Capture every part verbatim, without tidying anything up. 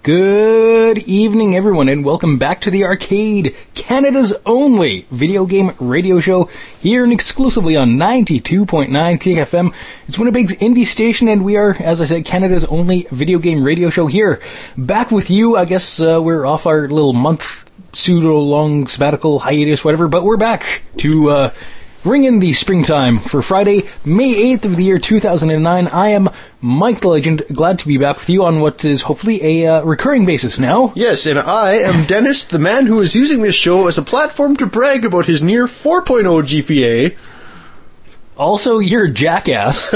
Good evening, everyone, and welcome back to The Arcade, Canada's only video game radio show, here and exclusively on ninety-two point nine K F M. It's Winnipeg's indie station, and we are, as I said, Canada's only video game radio show here. Back with you. I guess uh, we're off our little month, pseudo-long sabbatical hiatus, whatever, but we're back to uh, ring in the springtime for Friday, May eighth of the year two thousand nine. I am Mike the Legend, glad to be back with you on what is hopefully a uh, recurring basis now. Yes, and I am Dennis, the man who is using this show as a platform to brag about his near four point oh G P A. Also, you're a jackass.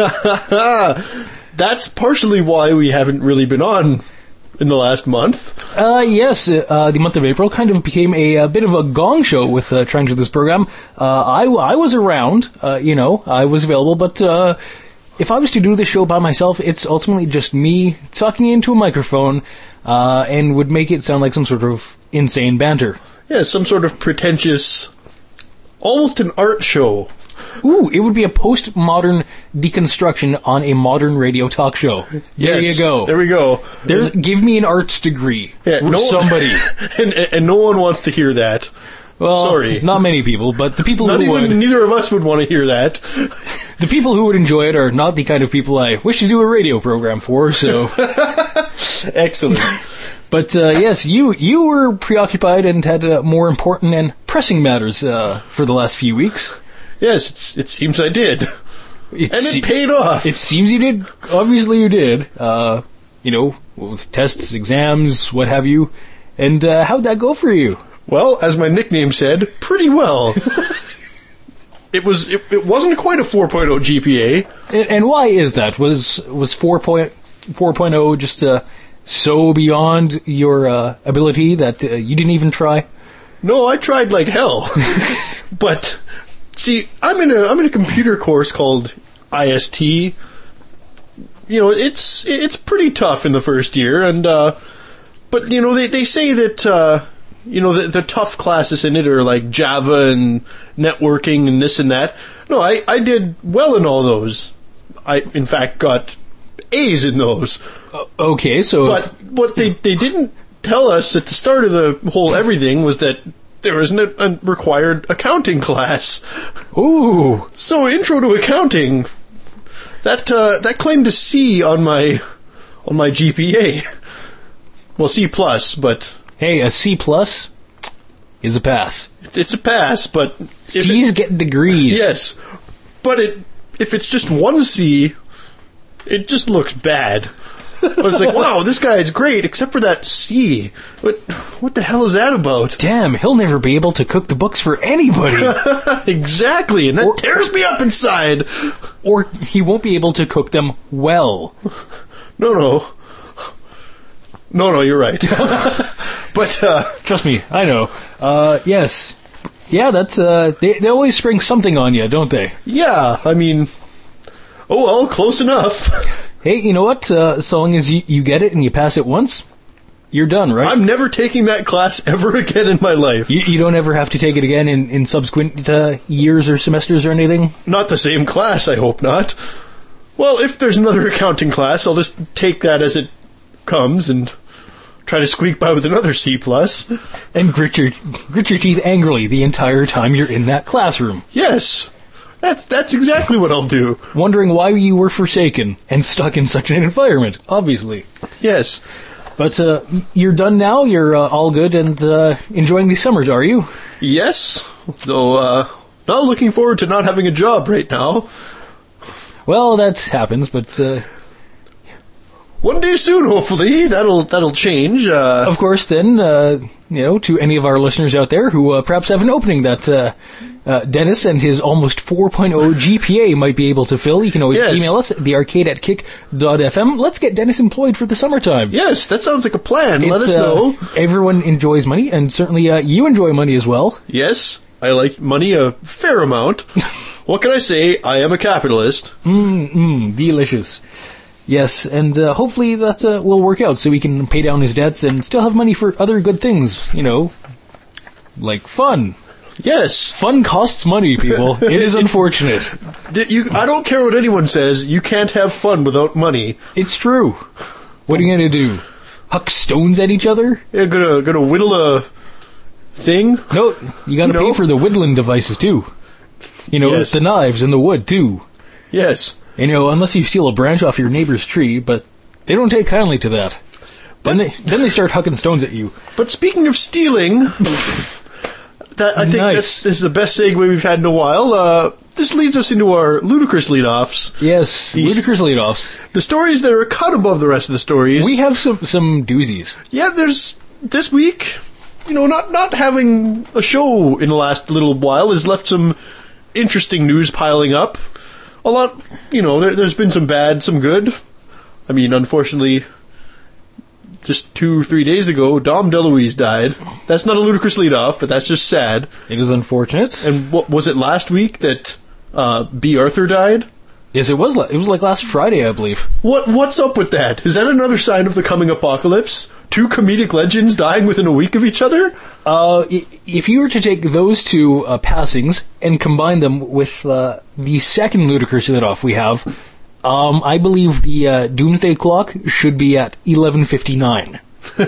That's partially why we haven't really been on in the last month. Uh, yes, uh, the month of April kind of became a, a bit of a gong show with uh, trying to do this program. Uh, I, I was around, uh, you know, I was available, but uh, if I was to do this show by myself, it's ultimately just me talking into a microphone uh, and would make it sound like some sort of insane banter. Yeah, some sort of pretentious, almost an art show. Ooh, it would be a postmodern deconstruction on a modern radio talk show. There yes, you go. There we go. There, give me an arts degree. Yeah, no, somebody. and, and no one wants to hear that. Well, sorry. Not many people, but the people not who even, would. Neither of us would want to hear that. The people who would enjoy it are not the kind of people I wish to do a radio program for, so. Excellent. But, uh, yes, you you were preoccupied and had uh, more important and pressing matters uh, for the last few weeks. Yes, it's, it seems I did. It and se- it paid off. It seems you did. Obviously you did. Uh, you know, with tests, exams, what have you. And uh, how'd that go for you? Well, as my nickname said, pretty well. It was. It, it wasn't quite a four point oh G P A. And, and why is that? Was was four point oh just uh, so beyond your uh, ability that uh, you didn't even try? No, I tried like hell. But see, I'm in a I'm in a computer course called I S T. You know, it's it's pretty tough in the first year, and uh, but you know they they say that uh, you know the, the tough classes in it are like Java and networking and this and that. No, I I did well in all those. I in fact got A's in those. Uh, okay, so but if, what they they didn't tell us at the start of the whole everything was that there was a, a required accounting class. Ooh. So intro to accounting, that uh, that claimed a C on my on my G P A. Well, C plus, but hey, a C plus is a pass. It's a pass, but C's it, get degrees. Yes, but it if it's just one C, it just looks bad. But it's like, wow, this guy is great, except for that C. What, what the hell is that about? Damn, he'll never be able to cook the books for anybody. Exactly, and that or, tears me up inside. Or he won't be able to cook them well. No, no. No, no, you're right. But, uh... trust me, I know. Uh, yes. Yeah, that's, uh... They, they always spring something on you, don't they? Yeah, I mean... Oh, well, close enough. Hey, you know what? Uh, so long as you, you get it and you pass it once, you're done, right? I'm never taking that class ever again in my life. You, you don't ever have to take it again in, in subsequent uh, years or semesters or anything? Not the same class, I hope not. Well, if there's another accounting class, I'll just take that as it comes and try to squeak by with another C plus. And grit your, grit your teeth angrily the entire time you're in that classroom. Yes. That's that's exactly what I'll do. Wondering why you were forsaken and stuck in such an environment, obviously. Yes. But uh, you're done now, you're uh, all good and uh, enjoying the summers, are you? Yes, though uh, not looking forward to not having a job right now. Well, that happens, but... Uh, one day soon, hopefully, that'll that'll change. Uh, of course, then, uh, you know, to any of our listeners out there who uh, perhaps have an opening that uh, uh, Dennis and his almost four point oh G P A might be able to fill, you can always yes. email us at the arcade at kick dot f m. Let's get Dennis employed for the summertime. Yes, that sounds like a plan. It's, Let us uh, know. Everyone enjoys money, and certainly uh, you enjoy money as well. Yes, I like money a fair amount. What can I say? I am a capitalist. Mmm, mm, delicious. Yes, and uh, hopefully that uh, will work out so he can pay down his debts and still have money for other good things, you know, like fun. Yes. Fun costs money, people. It is unfortunate. You, I don't care what anyone says, you can't have fun without money. It's true. What are you going to do? huck stones at each other. Yeah, gonna gonna whittle a thing. No, you got to You pay know? for the whittling devices too. You know, Yes. the knives and the wood too. Yes. And, you know, unless you steal a branch off your neighbor's tree, but they don't take kindly to that. Then they then they start hucking stones at you. But speaking of stealing, that I think Nice. that's, this is the best segue we've had in a while. Uh, this leads us into our ludicrous lead-offs. Yes, These- ludicrous leadoffs. The stories that are a cut above the rest of the stories. We have some some doozies. Yeah, there's this week, you know, not not having a show in the last little while has left some interesting news piling up. A lot, you know, there, there's been some bad, some good. I mean, unfortunately, just two, three days ago, Dom DeLuise died. That's not a ludicrous leadoff, but that's just sad. It is unfortunate. And what was it last week that uh, B. Arthur died? Yes, it was. la- It was like last Friday, I believe. What What's up with that? Is that another sign of the coming apocalypse? Two comedic legends dying within a week of each other? Uh, i- if you were to take those two uh, passings and combine them with uh, the second ludicrous leadoff we have, um, I believe the uh, doomsday clock should be at eleven fifty-nine.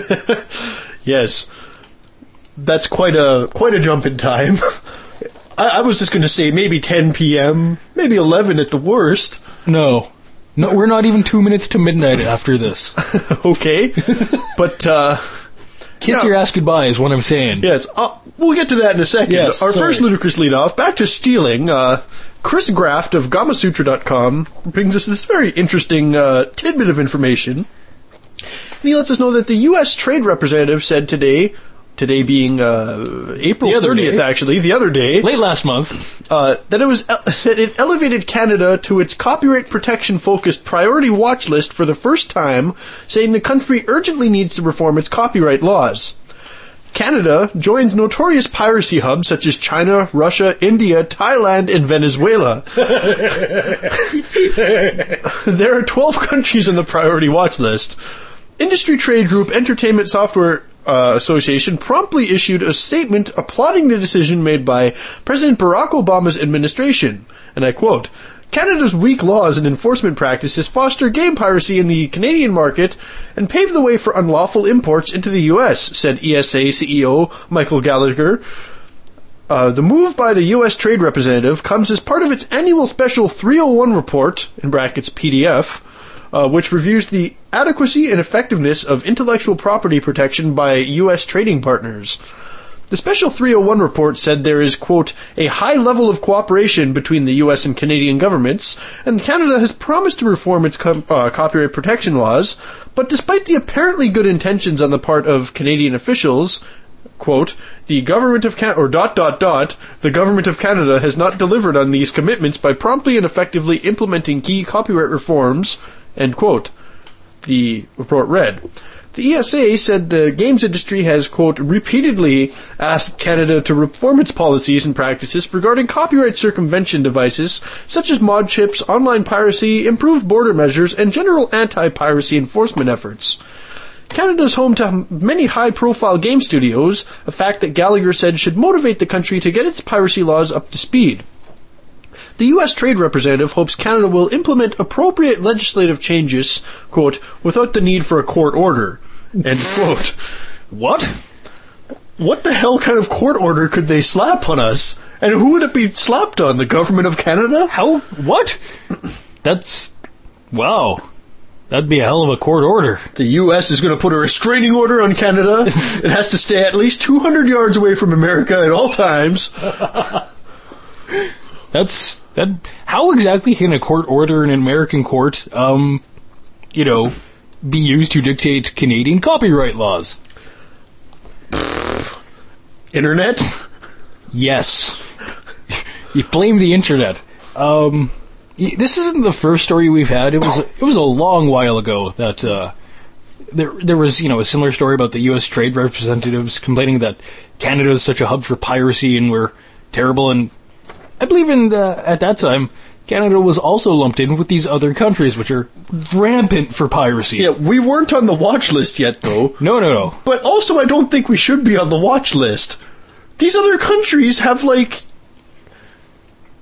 Yes, that's quite a quite a jump in time. I, I was just going to say maybe ten p.m., maybe eleven at the worst. No. No, we're not even two minutes to midnight after this. Okay, but uh, Kiss Yeah. your ass goodbye is what I'm saying. yes, uh, we'll get to that in a second. Yes, Our sorry. first ludicrous leadoff, back to stealing. Uh, Chris Graft of Gamasutra dot com brings us this very interesting uh, tidbit of information. And he lets us know that the U S Trade Representative said today, today being uh, April The other thirtieth, day. actually, the other day, Late last month. uh, that it was that it elevated Canada to its copyright protection focused priority watch list for the first time, saying the country urgently needs to reform its copyright laws. Canada joins notorious piracy hubs such as China, Russia, India, Thailand, and Venezuela. There are twelve countries on the priority watch list. Industry trade group Entertainment Software uh, Association promptly issued a statement applauding the decision made by President Barack Obama's administration. And I quote, Canada's weak laws and enforcement practices foster game piracy in the Canadian market and pave the way for unlawful imports into the U S, said E S A C E O Michael Gallagher. Uh, the move by the U S Trade Representative comes as part of its annual special three oh one report, in brackets P D F, uh, which reviews the adequacy and effectiveness of intellectual property protection by U S trading partners. The Special three oh one report said there is, quote, a high level of cooperation between the U S and Canadian governments, and Canada has promised to reform its co- uh, copyright protection laws, but despite the apparently good intentions on the part of Canadian officials, quote, the government of Can- or dot dot dot, the government of Canada has not delivered on these commitments by promptly and effectively implementing key copyright reforms, end quote. The report read. The E S A said the games industry has, quote, repeatedly asked Canada to reform its policies and practices regarding copyright circumvention devices, such as mod chips, online piracy, improved border measures, and general anti-piracy enforcement efforts. Canada is home to many high-profile game studios, a fact that Gallagher said should motivate the country to get its piracy laws up to speed. The U S Trade Representative hopes Canada will implement appropriate legislative changes, quote, without the need for a court order, end quote. What? What the hell kind of court order could they slap on us? And who would it be slapped on? The government of Canada? How? What? That's... Wow. That'd be a hell of a court order. The U S is going to put a restraining order on Canada. It has to stay at least two hundred yards away from America at all times. That's... that. How exactly can a court order in an American court, um, you know, be used to dictate Canadian copyright laws? Internet? Yes. You blame the internet. Um, y- this isn't the first story we've had. It was it was a long while ago that uh, there there was you know a similar story about the U S trade representatives complaining that Canada is such a hub for piracy and we're terrible. And I believe in uh, at that time Canada was also lumped in with these other countries which are rampant for piracy. Yeah, we weren't on the watch list yet, though. No, no, no. But also, I don't think we should be on the watch list. These other countries have, like...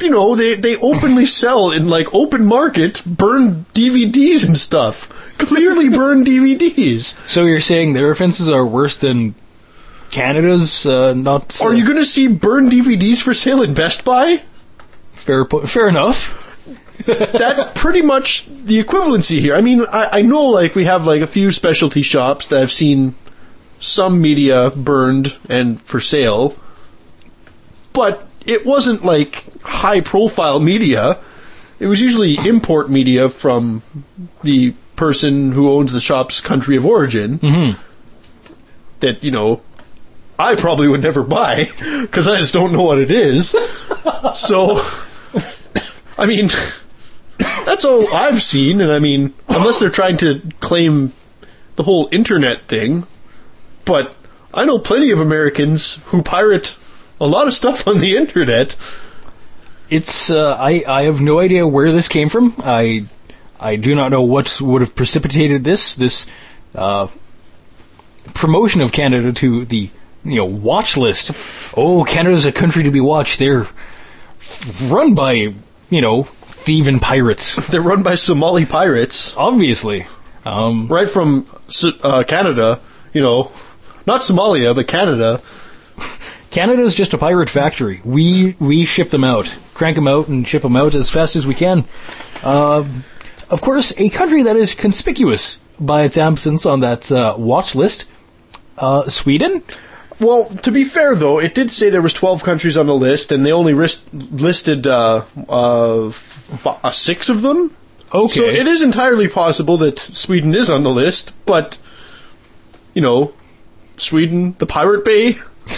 you know, they, they openly sell in, like, open market burned D V Ds and stuff. Clearly burned D V Ds. So you're saying their offenses are worse than Canada's? Uh, not. Uh, Are you going to see burned D V Ds for sale in Best Buy? Fair, po- fair enough. That's pretty much the equivalency here. I mean, I, I know, like, we have, like, a few specialty shops that have seen some media burned and for sale, but it wasn't, like, high-profile media. It was usually import media from the person who owns the shop's country of origin mm-hmm. that, you know, I probably would never buy, because I just don't know what it is. So, I mean... That's all I've seen, and I mean, unless they're trying to claim the whole internet thing, but I know plenty of Americans who pirate a lot of stuff on the internet. It's, uh, I, I have no idea where this came from. I, I do not know what would have precipitated this, this, uh, promotion of Canada to the, you know, watch list. Oh, Canada's a country to be watched. They're run by, you know, thieving pirates. They're run by Somali pirates. Obviously. Um, right from uh, Canada, you know. Not Somalia, but Canada. Canada's just a pirate factory. We we ship them out. Crank them out and ship them out as fast as we can. Uh, of course, a country that is conspicuous by its absence on that uh, watch list, uh, Sweden. Well, to be fair, though, it did say there was twelve countries on the list, and they only rist- listed uh, uh, f- uh, six of them. Okay. So it is entirely possible that Sweden is on the list, but, you know, Sweden, the Pirate Bay.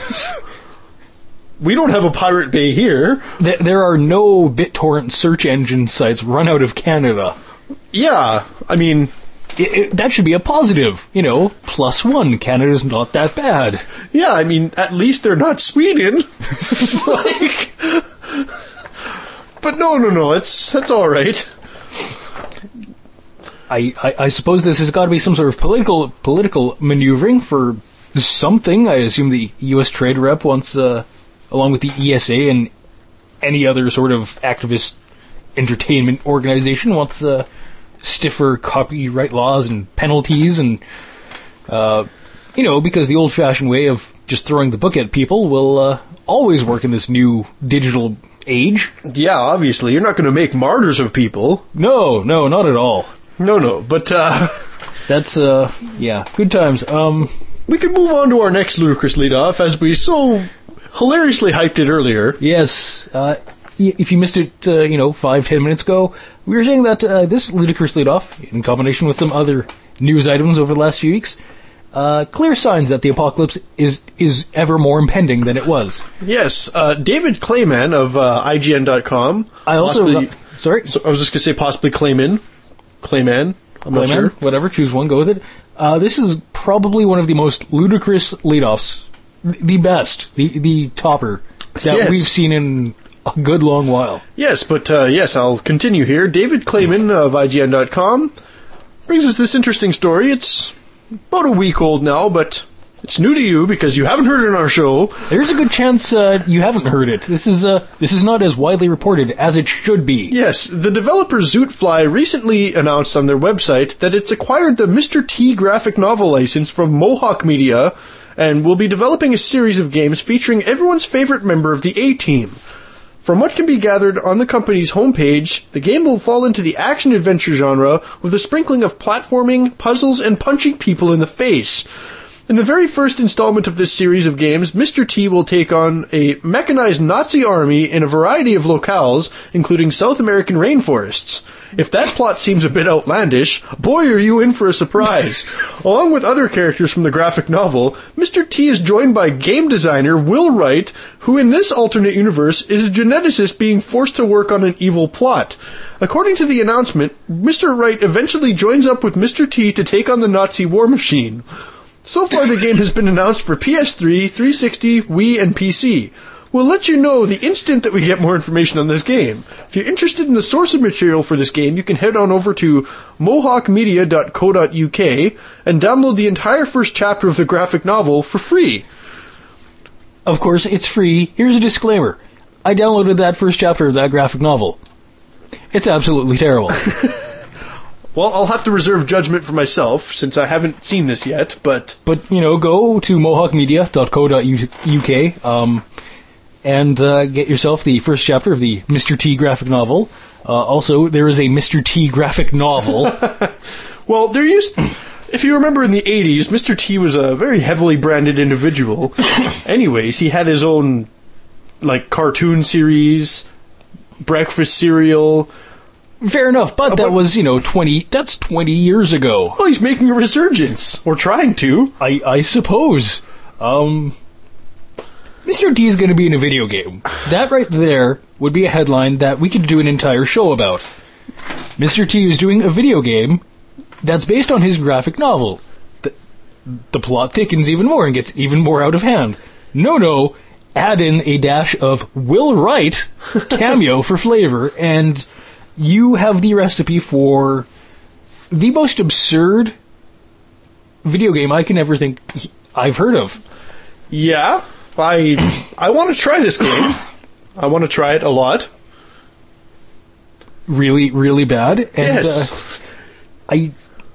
We don't have a Pirate Bay here. Th- there are no BitTorrent search engine sites run out of Canada. Yeah, I mean... It, it, that should be a positive, you know, plus one. Canada's not that bad. Yeah, I mean, at least they're not Sweden. Like, but no, no, no, it's that's all right. I, I, I suppose this has got to be some sort of political political maneuvering for something. I assume the U S Trade Rep wants, uh, along with the E S A and any other sort of activist entertainment organization, wants uh, stiffer copyright laws and penalties, and uh, you know, because the old-fashioned way of just throwing the book at people will uh, always work in this new digital age. Yeah, obviously, you're not going to make martyrs of people. No, no, not at all. No, no, but uh, that's uh, yeah, good times. Um, we can move on to our next ludicrous leadoff, as we so hilariously hyped it earlier. Yes. Uh, If you missed it, uh, you know, five, ten minutes ago, we were saying that uh, this ludicrous leadoff, in combination with some other news items over the last few weeks, uh, clear signs that the apocalypse is is ever more impending than it was. Yes, uh, David Clayman of uh, I G N dot com. I also possibly, got, sorry, so I was just going to say possibly Clayman, Clayman. I'm Clayman, not sure. Whatever, choose one, go with it. Uh, this is probably one of the most ludicrous leadoffs, the best, the the topper that Yes. we've seen in a good long while. Yes, but uh, yes, I'll continue here. David Clayman of I G N dot com brings us this interesting story. It's about a week old now, but it's new to you because you haven't heard it on our show. There's a good chance uh, you haven't heard it. This is uh, this is not as widely reported as it should be. Yes, the developer Zootfly recently announced on their website that it's acquired the Mister T graphic novel license from Mohawk Media and will be developing a series of games featuring everyone's favorite member of the A-Team. From what can be gathered on the company's homepage, the game will fall into the action-adventure genre with a sprinkling of platforming, puzzles, and punching people in the face. In the very first installment of this series of games, Mister T will take on a mechanized Nazi army in a variety of locales, including South American rainforests. If that plot seems a bit outlandish, boy are you in for a surprise. Along with other characters from the graphic novel, Mister T is joined by game designer Will Wright, who in this alternate universe is a geneticist being forced to work on an evil plot. According to the announcement, Mister Wright eventually joins up with Mister T to take on the Nazi war machine. So far, the game has been announced for P S three, three sixty, Wii, and P C. We'll let you know the instant that we get more information on this game. If you're interested in the source of material for this game, you can head on over to mohawk media dot co dot U K and download the entire first chapter of the graphic novel for free. Of course, it's free. Here's a disclaimer. I downloaded that first chapter of that graphic novel. It's absolutely terrible. Well, I'll have to reserve judgment for myself, since I haven't seen this yet, but... But, you know, go to mohawk media dot co dot U K um, and uh, get yourself the first chapter of the Mister T graphic novel. Uh, also, there is a Mister T graphic novel. Well, there used... If you remember in the eighties, Mister T was a very heavily branded individual. Anyways, he had his own, like, cartoon series, breakfast cereal... Fair enough, but that was, you know, twenty, that's twenty years ago. Well, he's making a resurgence. Or trying to. I, I suppose. Um, Mister T is going to be in a video game. That right there would be a headline that we could do an entire show about. Mister T is doing a video game that's based on his graphic novel. The, the plot thickens even more and gets even more out of hand. No, no, add in a dash of Will Wright cameo for flavor, and... you have the recipe for the most absurd video game I can ever think I've heard of. Yeah, I I want to try this game. I want to try it a lot. Really, really bad. And, yes. Uh, I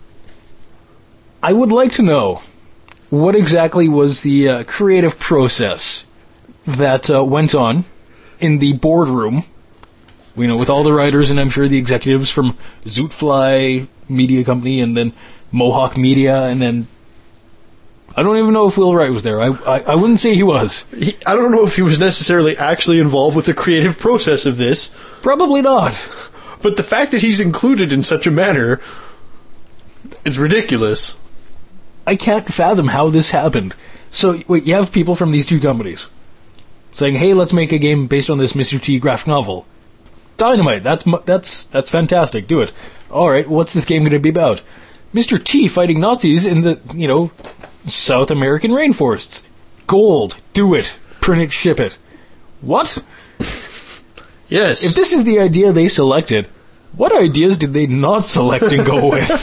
I would like to know what exactly was the uh, creative process that uh, went on in the boardroom. You know, with all the writers and I'm sure the executives from Zootfly Media Company and then Mohawk Media and then... I don't even know if Will Wright was there. I I, I wouldn't say he was. He, I don't know if he was necessarily actually involved with the creative process of this. Probably not. But the fact that he's included in such a manner is ridiculous. I can't fathom how this happened. So, wait, you have people from these two companies saying, hey, let's make a game based on this Mister T graphic novel. Dynamite, that's that's that's fantastic. Do it. All right, what's this game going to be about? Mister T fighting Nazis in the, you know, South American rainforests. Gold. Do it. Print it, ship it. What? Yes. If this is the idea they selected, what ideas did they not select and go with?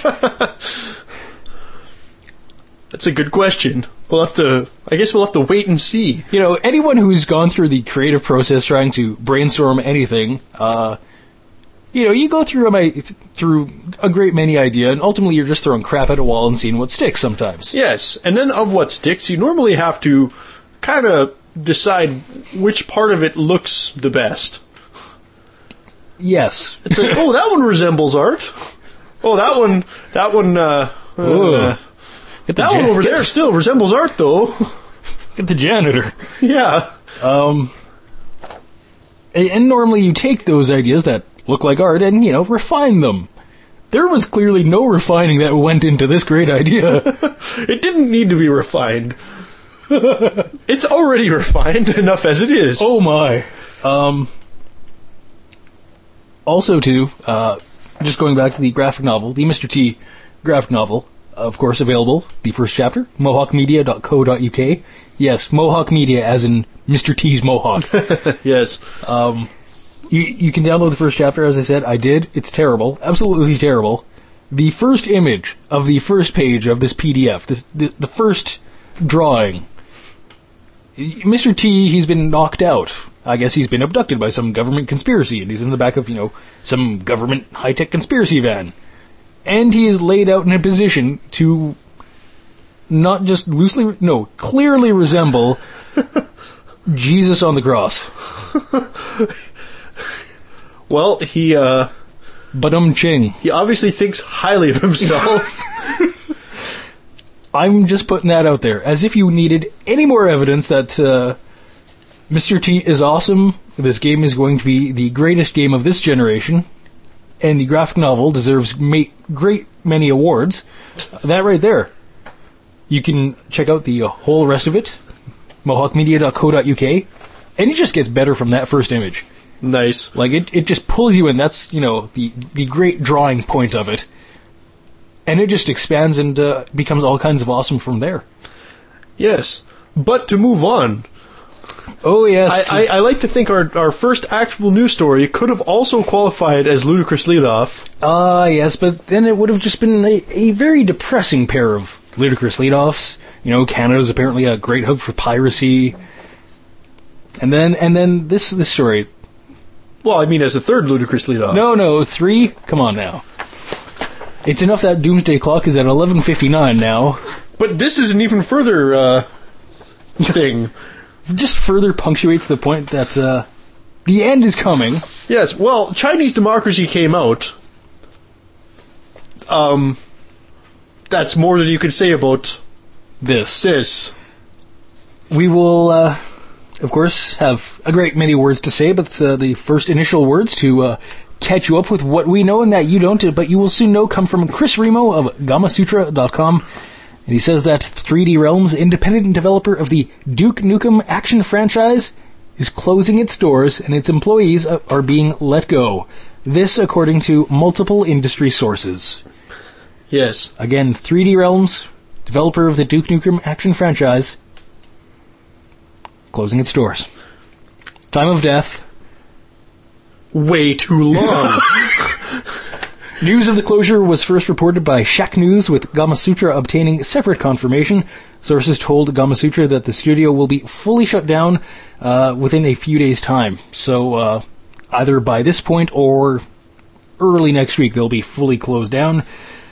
That's a good question. We'll have to, I guess we'll have to wait and see. You know, anyone who's gone through the creative process trying to brainstorm anything, uh, you know, you go through a, through a great many ideas, and ultimately you're just throwing crap at a wall and seeing what sticks sometimes. Yes, and then of what sticks, you normally have to kind of decide which part of it looks the best. Yes. It's like, oh, that one resembles art. Oh, that one, that one, uh... uh Get the that jan- one over get, there still resembles art, though. Get the janitor. Yeah. Um, and, and normally you take those ideas that look like art and, you know, refine them. There was clearly no refining that went into this great idea. It didn't need to be refined. It's already refined enough as it is. Oh my. Um, also, too, uh, just going back to the graphic novel, the Mister T graphic novel, of course, available, the first chapter, mohawk media dot co dot U K. Yes, Mohawk Media, as in Mister T's Mohawk. Yes. Um, you, you can download the first chapter, as I said. I did. It's terrible. Absolutely terrible. The first image of the first page of this P D F, this, the, the first drawing, Mister T, he's been knocked out. I guess he's been abducted by some government conspiracy, and he's in the back of, you know, some government high-tech conspiracy van. And he is laid out in a position to not just loosely, no, clearly resemble Jesus on the cross. Well, he, uh... Ba-dum-ching. He obviously thinks highly of himself. I'm just putting that out there, as if you needed any more evidence that uh, Mister T is awesome, this game is going to be the greatest game of this generation, and the graphic novel deserves ma- great many awards. That right there. You can check out the whole rest of it, mohawk media dot co dot U K, and it just gets better from that first image. Nice. Like, it, it just pulls you in. That's, you know, the, the great drawing point of it. And it just expands and uh, becomes all kinds of awesome from there. Yes. But to move on... Oh, yes. I, I, I like to think our, our first actual news story could have also qualified as Ludicrous Leadoff. Ah, uh, yes, but then it would have just been a, a very depressing pair of ludicrous leadoffs. You know, Canada's apparently a great hub for piracy. And then, and then this this story. Well, I mean, as a third ludicrous lead off. No, no, three. Come on now. It's enough that Doomsday Clock is at eleven fifty-nine now. But this is an even further uh, thing. Just further punctuates the point that uh, the end is coming. Yes, well, Chinese Democracy came out. Um, that's more than you could say about This. this. We will, uh, of course, have a great many words to say, but uh, the first initial words to uh, catch you up with what we know and that you don't, but you will soon know, come from Chris Remo of Gamasutra dot com. And he says that three D Realms, independent developer of the Duke Nukem action franchise, is closing its doors and its employees are being let go. This according to multiple industry sources. Yes. Again, three D Realms, developer of the Duke Nukem action franchise, closing its doors. Time of death. Way too long. News of the closure was first reported by Shacknews, with Gamasutra obtaining separate confirmation. Sources told Gamasutra that the studio will be fully shut down uh, within a few days' time. So uh, either by this point or early next week, they'll be fully closed down.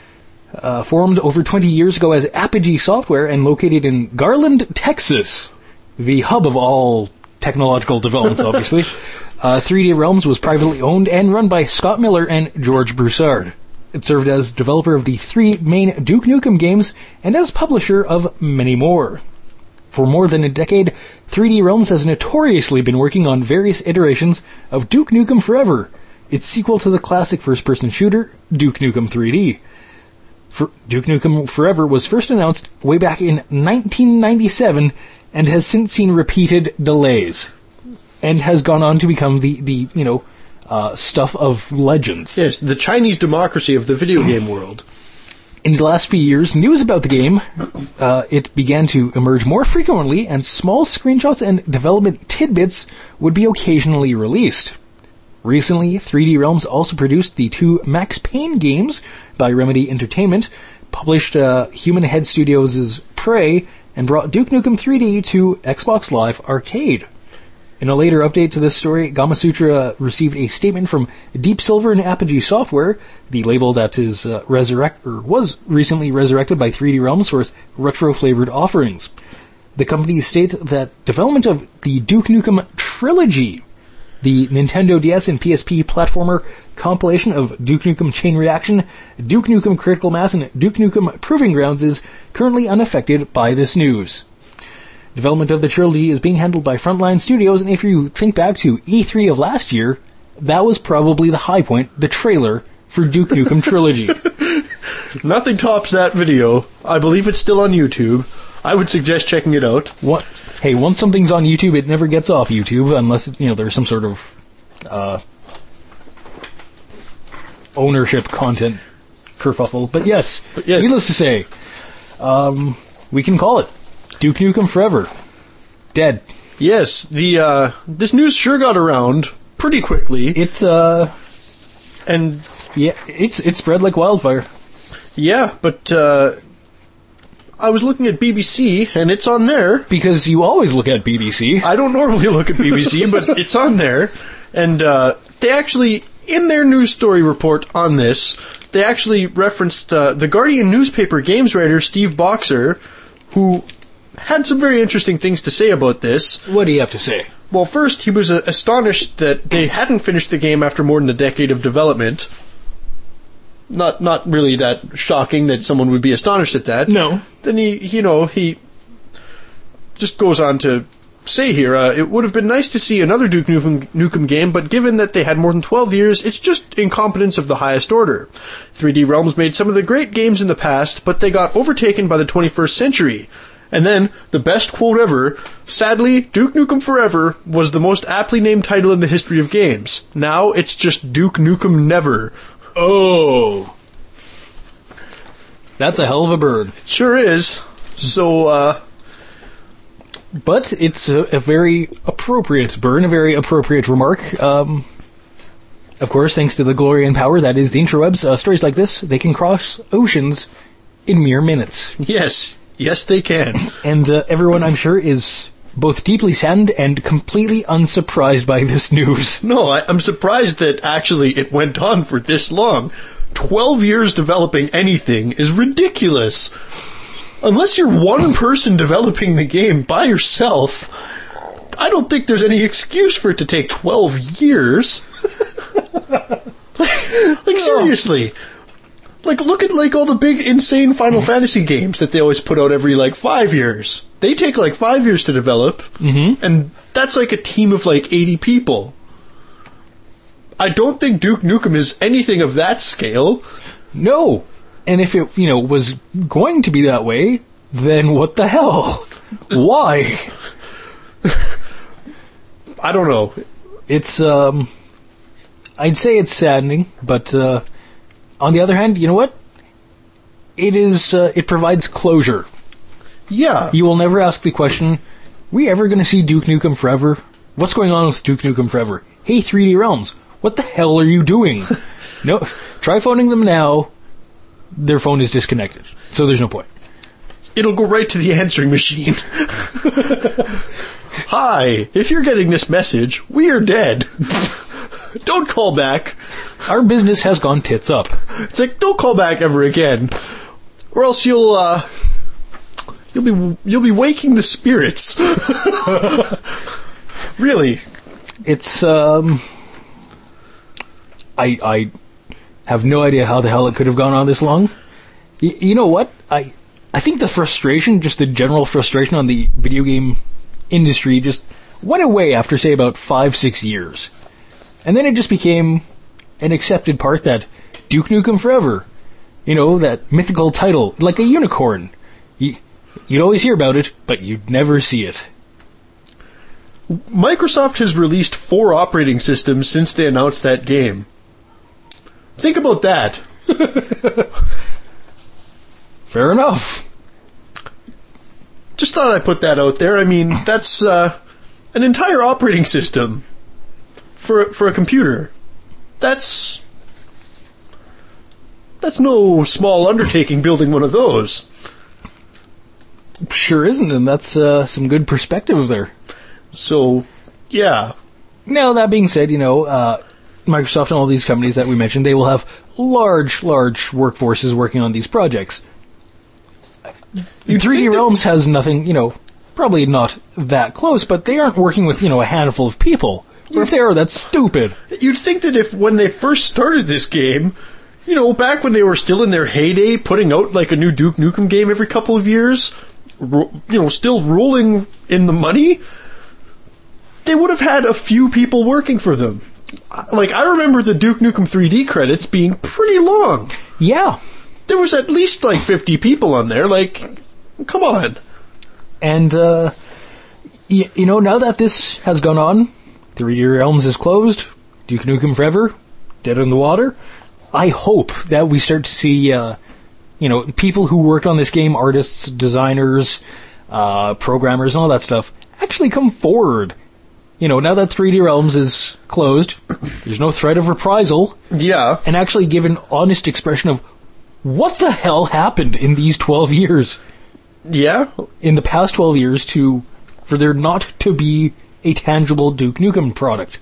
Uh, formed over twenty years ago as Apogee Software and located in Garland, Texas, the hub of all technological developments, obviously. Uh, three D Realms was privately owned and run by Scott Miller and George Broussard. It served as developer of the three main Duke Nukem games and as publisher of many more. For more than a decade, three D Realms has notoriously been working on various iterations of Duke Nukem Forever, its sequel to the classic first-person shooter, Duke Nukem three D. For Duke Nukem Forever was first announced way back in nineteen ninety-seven and has since seen repeated delays, and has gone on to become the, the you know, uh, stuff of legends. Yes, the Chinese Democracy of the video game world. In the last few years, news about the game, uh, it began to emerge more frequently, and small screenshots and development tidbits would be occasionally released. Recently, three D Realms also produced the two Max Payne games by Remedy Entertainment, published uh, Human Head Studios' Prey, and brought Duke Nukem three D to Xbox Live Arcade. In a later update to this story, Gamasutra received a statement from Deep Silver and Apogee Software, the label that is uh, resurrect or was recently resurrected by three D Realms for its retro-flavored offerings. The company states that development of the Duke Nukem Trilogy, the Nintendo D S and P S P platformer compilation of Duke Nukem Chain Reaction, Duke Nukem Critical Mass, and Duke Nukem Proving Grounds, is currently unaffected by this news. Development of the trilogy is being handled by Frontline Studios, and if you think back to E three of last year, that was probably the high point, the trailer for Duke Nukem Trilogy. Nothing tops that video. I believe it's still on YouTube. I would suggest checking it out. What? Hey, once something's on YouTube, it never gets off YouTube unless, you know, there's some sort of uh, ownership content kerfuffle. But yes, But yes. needless to say, um, we can call it Duke Nukem Forever. Dead. Yes, the uh, this news sure got around pretty quickly, It's uh, and yeah, it's it spread like wildfire. yeah, but uh, I was looking at B B C, and it's on there. Because you always look at B B C. I don't normally look at B B C, but it's on there, and uh, they actually, in their news story report on this, they actually referenced uh, the Guardian newspaper games writer Steve Boxer, who had some very interesting things to say about this. What do you have to say? Well, first, he was uh, astonished that they hadn't finished the game after more than a decade of development. Not not really that shocking that someone would be astonished at that. No. Then he, you know, he just goes on to say here, uh, it would have been nice to see another Duke Nukem, Nukem game, but given that they had more than twelve years, it's just incompetence of the highest order. three D Realms made some of the great games in the past, but they got overtaken by the twenty-first century. And then, the best quote ever, sadly, Duke Nukem Forever was the most aptly named title in the history of games. Now, it's just Duke Nukem Never. Oh. That's a hell of a bird. Sure is. So, uh... But it's a, a very appropriate burn, a very appropriate remark. Um, of course, thanks to the glory and power that is the interwebs, uh, stories like this, they can cross oceans in mere minutes. yes. Yes, they can. And uh, everyone, I'm sure, is both deeply saddened and completely unsurprised by this news. No, I, I'm surprised that actually it went on for this long. Twelve years developing anything is ridiculous. Unless you're one person developing the game by yourself, I don't think there's any excuse for it to take twelve years. like, like, seriously. Like, look at, like, all the big, insane Final Fantasy games that they always put out every, like, five years. They take, like, five years to develop, Mm-hmm. and that's, like, a team of, like, eighty people. I don't think Duke Nukem is anything of that scale. No. And if it, you know, was going to be that way, then what the hell? Why? I don't know. It's, um... I'd say it's saddening, but, uh... on the other hand, you know what? It is, uh, it provides closure. Yeah. You will never ask the question, we ever going to see Duke Nukem Forever? What's going on with Duke Nukem Forever? Hey, three D Realms, what the hell are you doing? No, try phoning them now. Their phone is disconnected, so there's no point. It'll go right to the answering machine. Hi, if you're getting this message, we are dead. Don't call back. Our business has gone tits up. It's like, don't call back ever again, or else you'll uh, you'll be you'll be waking the spirits. Really, it's um, I I have no idea how the hell it could have gone on this long. Y- you know what? I I think the frustration, just the general frustration on the video game industry, just went away after, say, about five six years. And then it just became an accepted part that Duke Nukem Forever, you know, that mythical title, like a unicorn. You, you'd always hear about it, but you'd never see it. Microsoft has released four operating systems since they announced that game. Think about that. Fair enough. Just thought I'd put that out there. I mean, that's uh, an entire operating system. For for a computer, that's that's no small undertaking building one of those. Sure isn't, and that's uh, some good perspective there. So, yeah. Now, that being said, you know, uh, Microsoft and all these companies that we mentioned, they will have large, large workforces working on these projects. You'd three D think that- Realms has nothing, you know, probably not that close, but they aren't working with, you know, a handful of people. Or if they are, that's stupid. You'd think that if when they first started this game, you know, back when they were still in their heyday, putting out like a new Duke Nukem game every couple of years, ro- you know, still rolling in the money, they would have had a few people working for them. Like, I remember the Duke Nukem three D credits being pretty long. Yeah. There was at least like fifty people on there. Like, come on. And, uh, y- you know, now that this has gone on, three D Realms is closed, Duke Nukem Forever, dead in the water, I hope that we start to see, uh, you know, people who worked on this game, artists, designers, uh, programmers, and all that stuff, actually come forward. You know, now that three D Realms is closed, there's no threat of reprisal, Yeah. and actually give an honest expression of what the hell happened in these twelve years. Yeah. In the past twelve years to, for there not to be a tangible Duke Nukem product.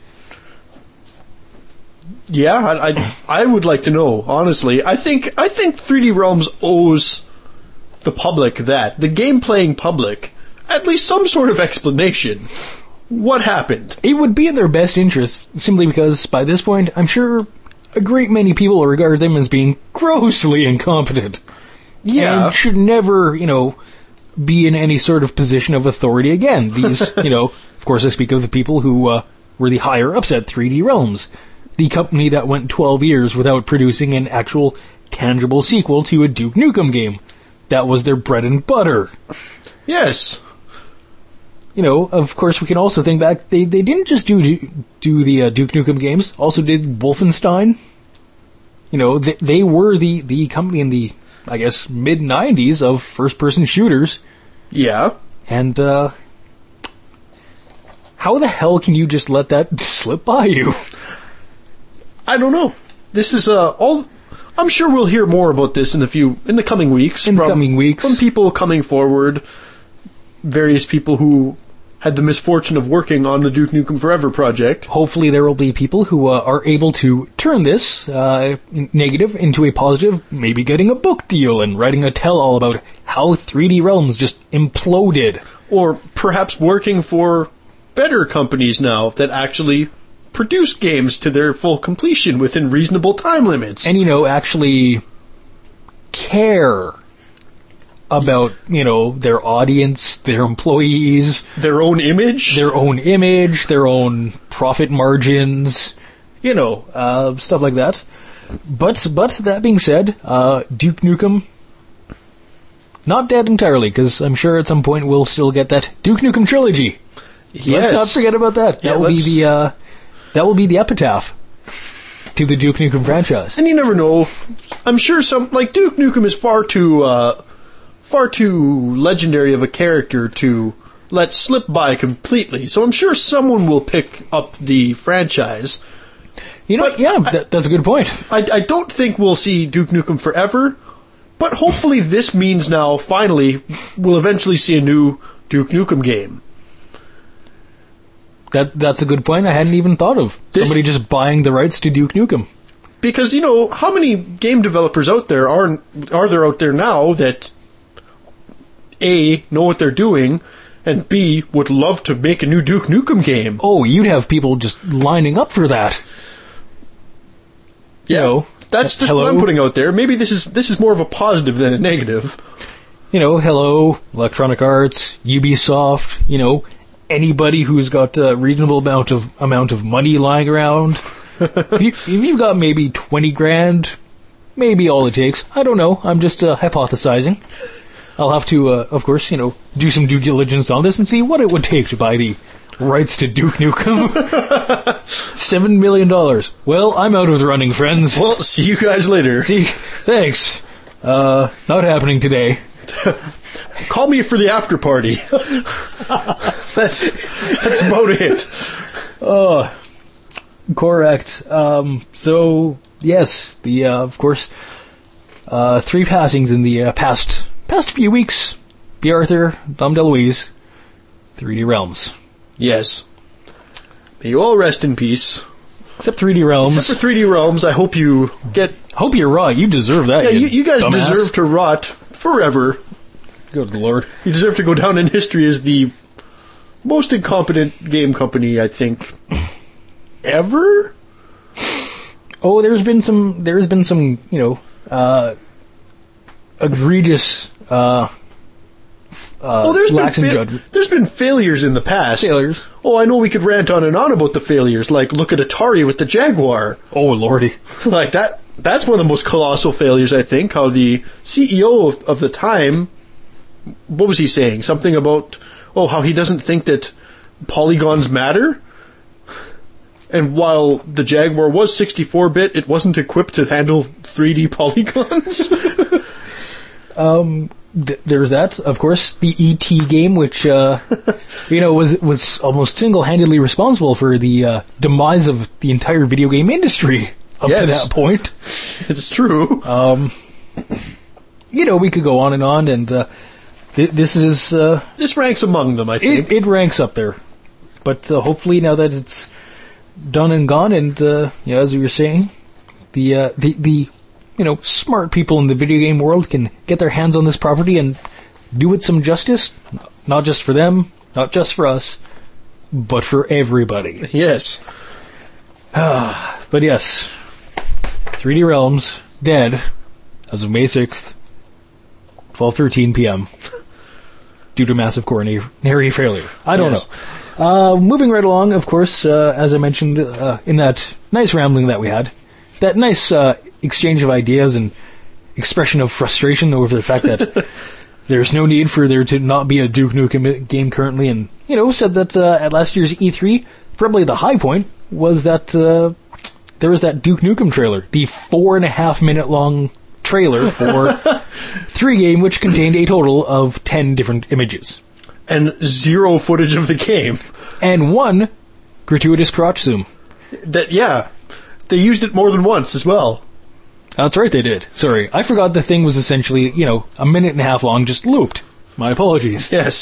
Yeah, I, I, I would like to know, honestly. I think I think three D Realms owes the public that, the game-playing public, at least some sort of explanation. What happened? It would be in their best interest, simply because, by this point, I'm sure a great many people regard them as being grossly incompetent. Yeah. And should never, you know, be in any sort of position of authority again. These, you know, of course I speak of the people who uh, were the higher-ups at three D Realms. The company that went twelve years without producing an actual tangible sequel to a Duke Nukem game. That was their bread and butter. Yes. You know, of course, we can also think back, they, they didn't just do do the uh, Duke Nukem games, also did Wolfenstein. You know, they, they were the, the company in the, I guess, mid nineties of first-person shooters. Yeah. And, uh... how the hell can you just let that slip by you? I don't know. This is uh, all... I'm sure we'll hear more about this in the few in the coming weeks. In from, the coming weeks. From people coming forward, various people who had the misfortune of working on the Duke Nukem Forever project. Hopefully there will be people who uh, are able to turn this uh, negative into a positive, maybe getting a book deal and writing a tell-all about how three D Realms just imploded. Or perhaps working for better companies now that actually produce games to their full completion within reasonable time limits. And, you know, actually care about, you know, their audience, their employees, their own image, their own image, their own profit margins, you know, uh, stuff like that. But, but that being said, uh, Duke Nukem, not dead entirely, because I'm sure at some point we'll still get that Duke Nukem trilogy. Yes. Let's not forget about that. Yeah, that will let's... be the, uh, that will be the epitaph to the Duke Nukem franchise. And you never know. I'm sure some, like, Duke Nukem is far too, uh, far too legendary of a character to let slip by completely. So I'm sure someone will pick up the franchise. You know, but yeah, I, that, that's a good point. I, I don't think we'll see Duke Nukem Forever, but hopefully this means now, finally, we'll eventually see a new Duke Nukem game. That That's a good point I hadn't even thought of. This, Somebody just buying the rights to Duke Nukem. Because, you know, how many game developers out there are are there out there now that A, know what they're doing, and B, would love to make a new Duke Nukem game? Oh, you'd have people just lining up for that. Yeah, you know, that's just hello? what I'm putting out there. Maybe this is this is more of a positive than a negative. You know, hello, Electronic Arts, Ubisoft, you know, anybody who's got a reasonable amount of amount of money lying around. if, you, if you've got maybe twenty grand, maybe all it takes. I don't know. I'm just uh, hypothesizing. I'll have to, uh, of course, you know, do some due diligence on this and see what it would take to buy the rights to Duke Nukem. Seven million dollars. Well, I'm out of the running, friends. Well, see you guys later. See, thanks. Uh, not happening today. Call me for the after party. that's that's about it. Oh, correct. Um, so yes, the uh, of course, uh, three passings in the uh, past past few weeks. B. Arthur, Dom DeLuise, three D Realms. Yes. May you all rest in peace. Except three D Realms. Except for three D Realms, I hope you get... Hope you're raw. You deserve that. Yeah, you, you, you guys dumbass. deserve to rot forever. Good Lord. You deserve to go down in history as the most incompetent game company, I think, ever? Oh, there's been some, there's been some, you know, uh, egregious, uh, uh, oh, there's been, fa- there's been failures in the past. Failures. Oh, I know we could rant on and on about the failures, like look at Atari with the Jaguar. Oh, Lordy. Like that, that's one of the most colossal failures, I think, how the C E O of, of the time, what was he saying? Something about, oh, how he doesn't think that polygons matter? And while the Jaguar was sixty-four bit, it wasn't equipped to handle three D polygons? um... Th- there's that, of course, the E T game, which uh, you know was was almost single-handedly responsible for the uh, demise of the entire video game industry up yes. to that point. It's true. Um, you know, we could go on and on, and uh, th- this is uh, this ranks among them. I think it, it ranks up there. But uh, hopefully, now that it's done and gone, and uh, you know, as we were saying, the uh, the the you know, smart people in the video game world can get their hands on this property and do it some justice. Not just for them, not just for us, but for everybody. Yes. But yes, three D Realms, dead, as of May sixth, twelve thirteen p.m., due to massive coronary failure. I don't yes. know. Uh, moving right along, of course, uh, as I mentioned uh, in that nice rambling that we had, that nice... Uh, exchange of ideas and expression of frustration over the fact that there's no need for there to not be a Duke Nukem game currently, and you know, said that uh, at last year's E three, probably the high point was that uh, there was that Duke Nukem trailer, the four and a half minute long trailer for three game, which contained a total of ten different images and zero footage of the game, and one gratuitous crotch zoom. That yeah, they used it more than once as well. That's right, they did. Sorry. I forgot the thing was essentially, you know, a minute and a half long, just looped. My apologies. Yes.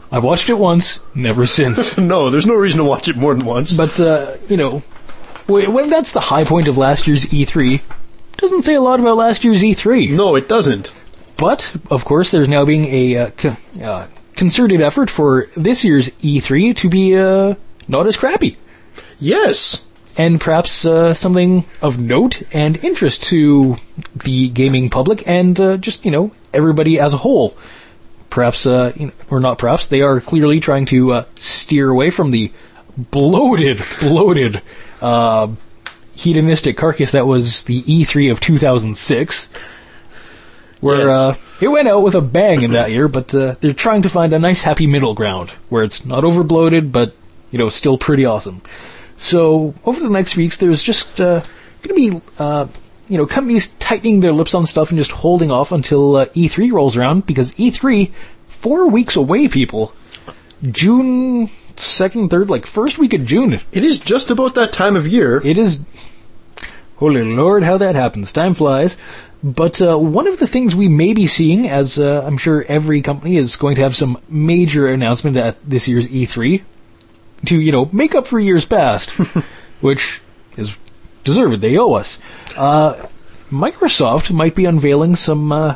I've watched it once, never since. No, there's no reason to watch it more than once. But, uh, you know, when that's the high point of last year's E three, doesn't say a lot about last year's E three. No, it doesn't. But, of course, there's now being a uh, co- uh, concerted effort for this year's E three to be uh, not as crappy. Yes. And perhaps uh, something of note and interest to the gaming public and uh, just, you know, everybody as a whole. Perhaps, uh, you know, or not perhaps, they are clearly trying to uh, steer away from the bloated, bloated, uh, hedonistic carcass that was the E three of two thousand six. Where Yes. uh, it went out with a bang in that year, but uh, they're trying to find a nice happy middle ground where it's not over bloated, but, you know, still pretty awesome. So, over the next weeks, there's just uh, going to be, uh, you know, companies tightening their lips on stuff and just holding off until uh, E three rolls around, because E three, four weeks away, people. June second, third, like first week of June. It is just about that time of year. It is. Holy Lord, how that happens. Time flies. But uh, one of the things we may be seeing, as uh, I'm sure every company is going to have some major announcement at this year's E three, to, you know, make up for years past, which is deserved. They owe us. Uh, Microsoft might be unveiling some uh,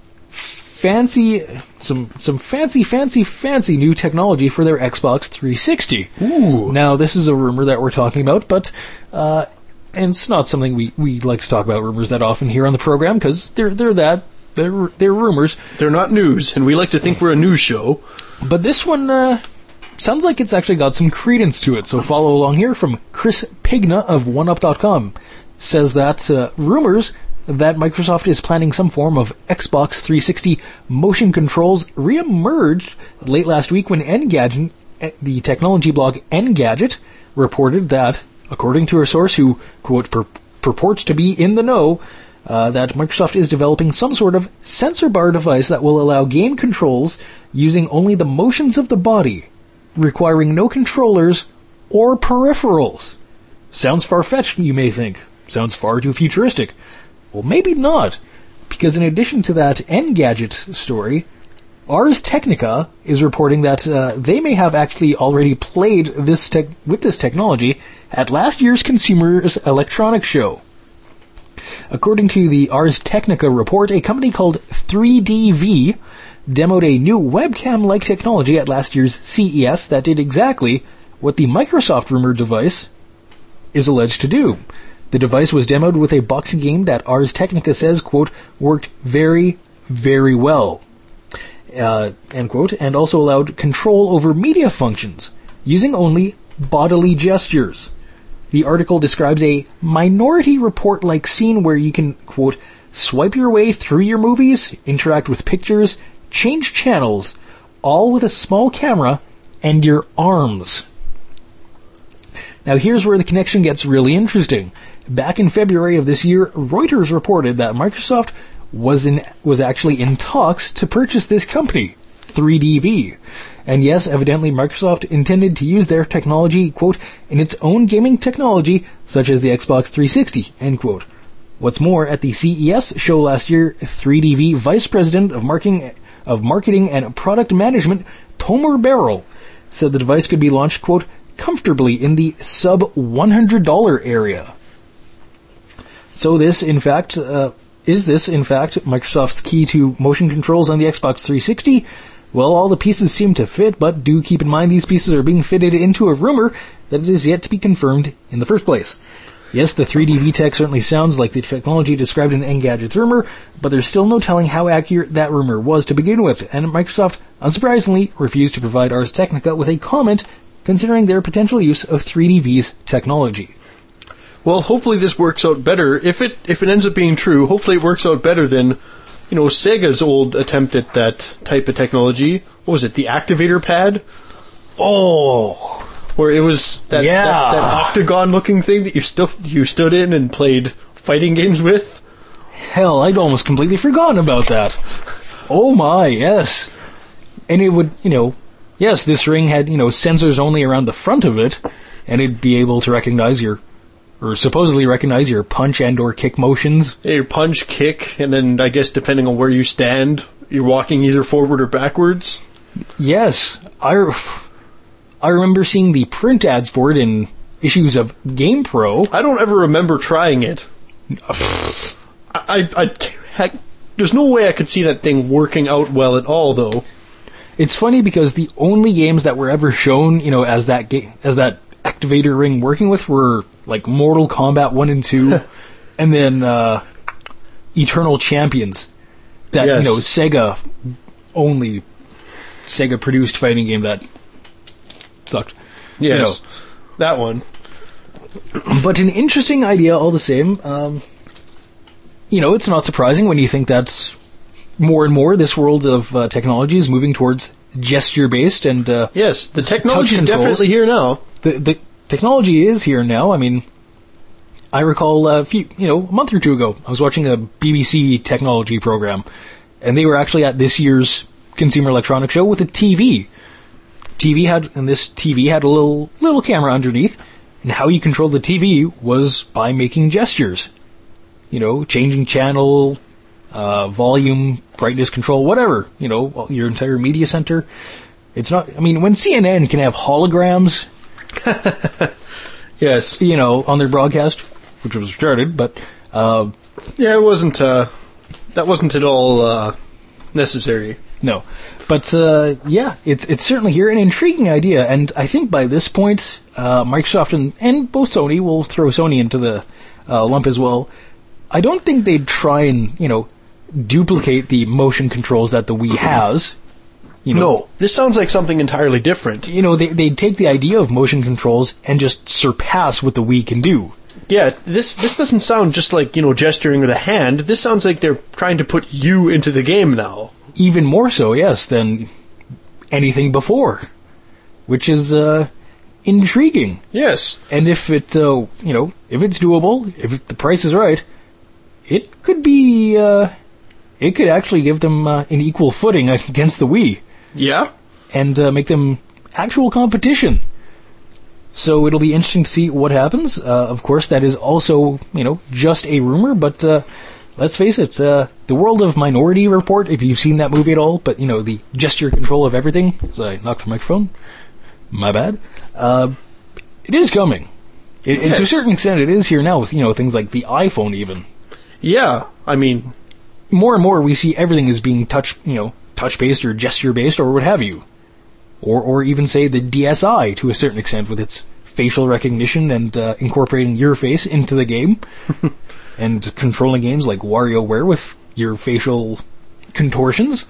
fancy, some some fancy, fancy, fancy new technology for their Xbox three sixty. Ooh. Now, this is a rumor that we're talking about, but uh, and it's not something we, we like to talk about rumors that often here on the program, because they're they're that they're they're rumors. They're not news, and we like to think we're a news show. But this one uh, sounds like it's actually got some credence to it. So follow along here from Chris Pigna of one up dot com. Says that uh, rumors that Microsoft is planning some form of Xbox three sixty motion controls re-emerged late last week when Engadget, the technology blog Engadget, reported that, according to a source who, quote, pur- purports to be in the know, uh, that Microsoft is developing some sort of sensor bar device that will allow game controls using only the motions of the body, requiring no controllers or peripherals. Sounds far-fetched, you may think. Sounds far too futuristic. Well, maybe not, because in addition to that Engadget story, Ars Technica is reporting that uh, they may have actually already played this tech with this technology at last year's Consumer Electronics Show. According to the Ars Technica report, a company called three D V demoed a new webcam-like technology at last year's C E S that did exactly what the Microsoft rumored device is alleged to do. The device was demoed with a boxing game that Ars Technica says, quote, worked very, very well, uh, end quote, and also allowed control over media functions, using only bodily gestures. The article describes a Minority Report-like scene where you can, quote, swipe your way through your movies, interact with pictures, change channels, all with a small camera and your arms. Now here's where the connection gets really interesting. Back in February of this year, Reuters reported that Microsoft was in was actually in talks to purchase this company, three D V. And yes, evidently Microsoft intended to use their technology, quote, in its own gaming technology, such as the Xbox three sixty, end quote. What's more, at the C E S show last year, three D V Vice President of Marketing, of Marketing and Product Management, Tomer Barrel, said the device could be launched, quote, comfortably in the sub one hundred dollars area. So this, in fact, uh, is this, in fact, Microsoft's key to motion controls on the Xbox three sixty? Well, all the pieces seem to fit, but do keep in mind these pieces are being fitted into a rumor that it is yet to be confirmed in the first place. Yes, the three D V tech certainly sounds like the technology described in Engadget's rumor, but there's still no telling how accurate that rumor was to begin with, and Microsoft, unsurprisingly, refused to provide Ars Technica with a comment considering their potential use of three D V's technology. Well, hopefully this works out better. If it if it ends up being true, hopefully it works out better than, you know, Sega's old attempt at that type of technology. What was it, the activator pad? Oh, where it was that, yeah. that, that octagon-looking thing that you still you stood in and played fighting games with. Hell, I'd almost completely forgotten about that. Oh my, yes. And it would, you know, yes, this ring had, you know, sensors only around the front of it, and it'd be able to recognize your, or supposedly recognize your punch and or kick motions. Yeah, your punch, kick, and then I guess depending on where you stand, you're walking either forward or backwards. Yes. I, I remember seeing the print ads for it in issues of GamePro. I don't ever remember trying it. I, I, I, there's no way I could see that thing working out well at all, though. It's funny because the only games that were ever shown, you know, as that ga- as that activator ring working with were like Mortal Kombat one and two, and then uh, Eternal Champions. That Yes. you know, Sega only Sega produced fighting game that sucked. Yes, You know. that one. But an interesting idea all the same. Um, you know, it's not surprising when you think that's more and more this world of uh, technology is moving towards gesture-based and uh, Yes, the technology is controls. definitely here now. the the technology is here now. I mean, I recall a few, you know, a month or two ago, I was watching a B B C technology program, and they were actually at this year's Consumer Electronics Show with a T V. T V had, and this T V had a little little camera underneath, and how you controlled the T V was by making gestures. You know, changing channel, uh, volume, brightness control, whatever. You know, your entire media center. It's not. I mean, when C N N can have holograms, Yes. you know, on their broadcast, which was retarded, but uh, Yeah, it wasn't, uh, that wasn't at all, uh, necessary. no. But uh, yeah, it's it's certainly here an intriguing idea, and I think by this point, uh, Microsoft and, and both Sony, will throw Sony into the uh, lump as well. I don't think they'd try and, you know, duplicate the motion controls that the Wii has. You know, No, this sounds like something entirely different. You know, they, they'd take the idea of motion controls and just surpass what the Wii can do. Yeah, this this doesn't sound just like, you know, gesturing with a hand. This sounds like they're trying to put you into the game now. Even more so, yes, than anything before. Which is uh, intriguing. Yes. And if it, uh, you know, if it's doable, if the price is right, it could be, uh, it could actually give them uh, an equal footing against the Wii. Yeah? And uh, make them actual competition. So it'll be interesting to see what happens. Uh, of course, that is also, you know, just a rumor, but uh, let's face it, uh, the world of Minority Report, if you've seen that movie at all, but, you know, the gesture control of everything, as I knocked the microphone, my bad, uh, it is coming. It, and to a Yes. certain extent, it is here now with, you know, things like the iPhone even. Yeah, I mean, More and more we see everything as being touch, you know, touch-based or gesture-based or what have you. Or or even say the D S i to a certain extent with its facial recognition and uh, incorporating your face into the game. And controlling games like WarioWare with your facial contortions.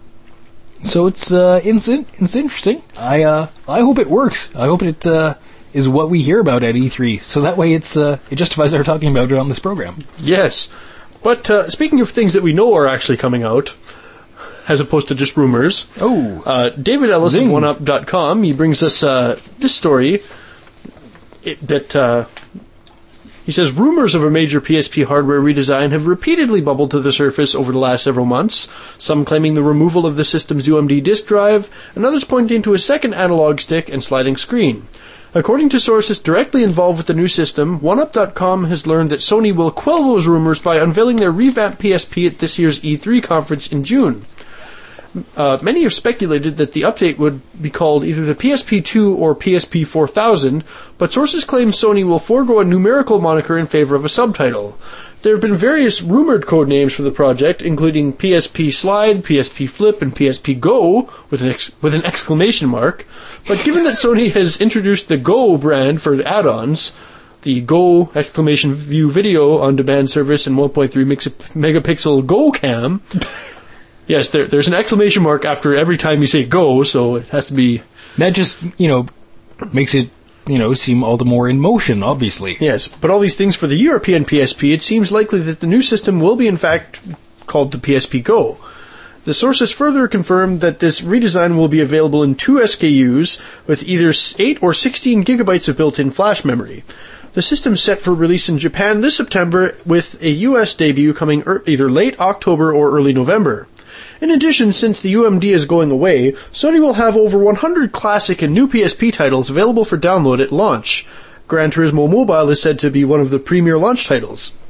So it's uh, it's, it's interesting. I uh, I hope it works. I hope it uh, is what we hear about at E three. So that way it's uh, it justifies our talking about it on this program. yes. But uh, speaking of things that we know are actually coming out, as opposed to just rumors, Oh, uh, David Ellis Zing. of one up dot com, he brings us uh, this story it, that uh, he says rumors of a major P S P hardware redesign have repeatedly bubbled to the surface over the last several months, some claiming the removal of the system's U M D disk drive, and others pointing to a second analog stick and sliding screen. According to sources directly involved with the new system, one up dot com has learned that Sony will quell those rumors by unveiling their revamped P S P at this year's E three conference in June. Uh, many have speculated that the update would be called either the P S P two or P S P four thousand, but sources claim Sony will forego a numerical moniker in favor of a subtitle. There have been various rumored code names for the project, including P S P Slide, P S P Flip, and P S P Go, with an, ex- with an exclamation mark. But given that Sony has introduced the Go brand for add-ons, the Go exclamation view video on-demand service and one point three mix- megapixel Go cam... Yes, there, there's an exclamation mark after every time you say go, so it has to be... that just, you know, makes it, you know, seem all the more in motion, obviously. Yes, but all these things for the European P S P, it seems likely that the new system will be in fact called the P S P Go. The sources further confirmed that this redesign will be available in two S K Us with either eight or sixteen gigabytes of built-in flash memory. The system's set for release in Japan this September, with a U S debut coming er- either late October or early November. In addition, since the U M D is going away, Sony will have over one hundred classic and new P S P titles available for download at launch. Gran Turismo Mobile is said to be one of the premier launch titles.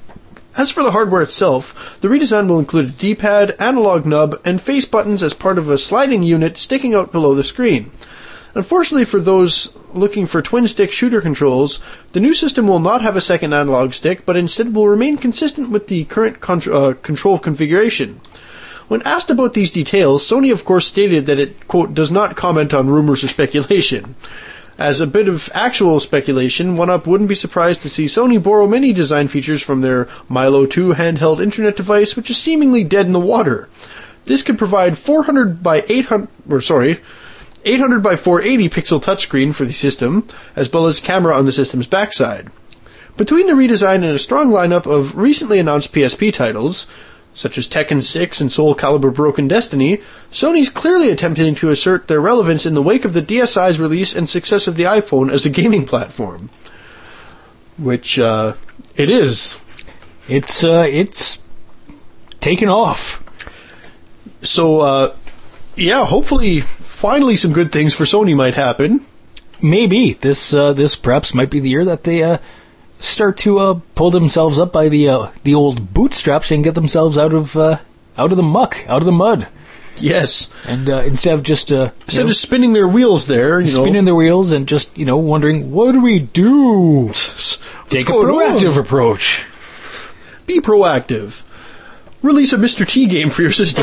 As for the hardware itself, the redesign will include a D-pad, analog nub, and face buttons as part of a sliding unit sticking out below the screen. Unfortunately for those looking for twin-stick shooter controls, the new system will not have a second analog stick, but instead will remain consistent with the current con- uh, control configuration. When asked about these details, Sony of course stated that it, quote, does not comment on rumors or speculation. As a bit of actual speculation, one-up wouldn't be surprised to see Sony borrow many design features from their Milo two handheld internet device, which is seemingly dead in the water. This could provide four hundred by eight hundred, or sorry, eight hundred by four eighty pixel touchscreen for the system, as well as camera on the system's backside. Between the redesign and a strong lineup of recently announced P S P titles, such as Tekken six and Soul Calibur Broken Destiny, Sony's clearly attempting to assert their relevance in the wake of the D S i's release and success of the iPhone as a gaming platform. Which, uh, it is. It's, uh, it's taken off. So, uh, yeah, hopefully, finally some good things for Sony might happen. Maybe. This, uh, this perhaps might be the year that they, uh, start to uh, pull themselves up by the uh, the old bootstraps and get themselves out of uh, out of the muck, out of the mud. Yes, and uh, instead of just uh, instead know, of spinning their wheels there, you spinning know. their wheels and just you know wondering what do we do? Take a proactive on? approach. Be proactive. Release a Mister T game for your system.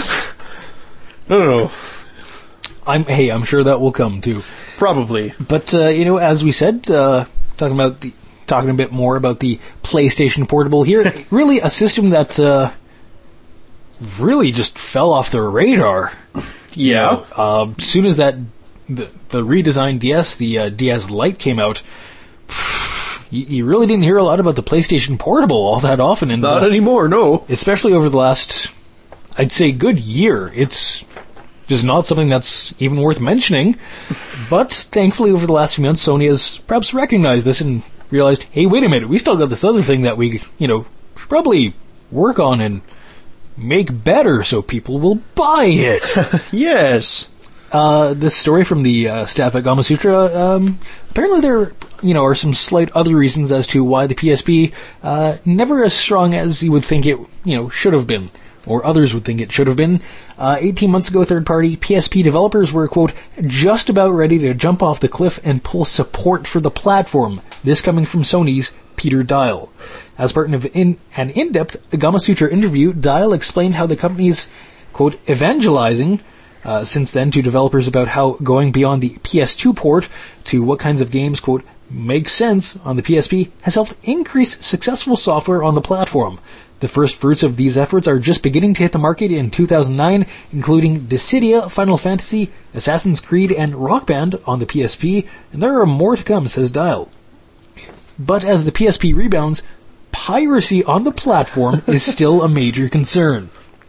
no, no, no. I'm hey, I'm sure that will come too. Probably, but uh, you know, as we said, uh, talking about the. Talking a bit more about the PlayStation Portable here. Really a system that uh, really just fell off the radar. Yeah. As uh, soon as that the, the redesigned D S, the uh, D S Lite came out, pff, you, you really didn't hear a lot about the PlayStation Portable all that often. And, Not uh, anymore, no. Especially over the last, I'd say, good year. It's just not something that's even worth mentioning. But thankfully, over the last few months, Sony has perhaps recognized this and realized, hey, wait a minute, we still got this other thing that we, you know, should probably work on and make better so people will buy it. Yes. Uh, this story from the uh, staff at Gamasutra, um, apparently there, you know, are some slight other reasons as to why the P S P, uh, never as strong as you would think it, you know, should have been. Or others would think it should have been. Uh, eighteen months ago, third-party P S P developers were, quote, just about ready to jump off the cliff and pull support for the platform. This coming from Sony's Peter Dial. As part of in, an in-depth Gamasutra interview, Dial explained how the company's, quote, evangelizing uh, since then to developers about how going beyond the P S two port to what kinds of games, quote, make sense on the P S P has helped increase successful software on the platform. The first fruits of these efforts are just beginning to hit the market in two thousand nine, including Dissidia, Final Fantasy, Assassin's Creed, and Rock Band on the P S P, and there are more to come, says Dial. But as the P S P rebounds, piracy on the platform is still a major concern.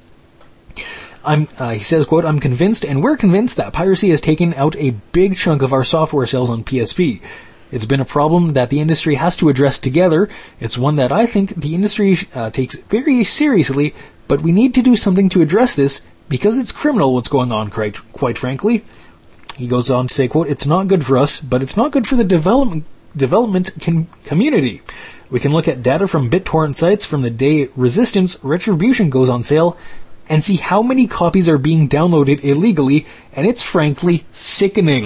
I'm, uh, he says, quote, I'm convinced, and we're convinced, that piracy has taken out a big chunk of our software sales on P S P. It's been a problem that the industry has to address together. It's one that I think the industry uh, takes very seriously, but we need to do something to address this because it's criminal what's going on, quite, quite frankly. He goes on to say, quote, it's not good for us, but it's not good for the development development com- community. We can look at data from BitTorrent sites from the day Resistance Retribution goes on sale and see how many copies are being downloaded illegally, and it's frankly sickening.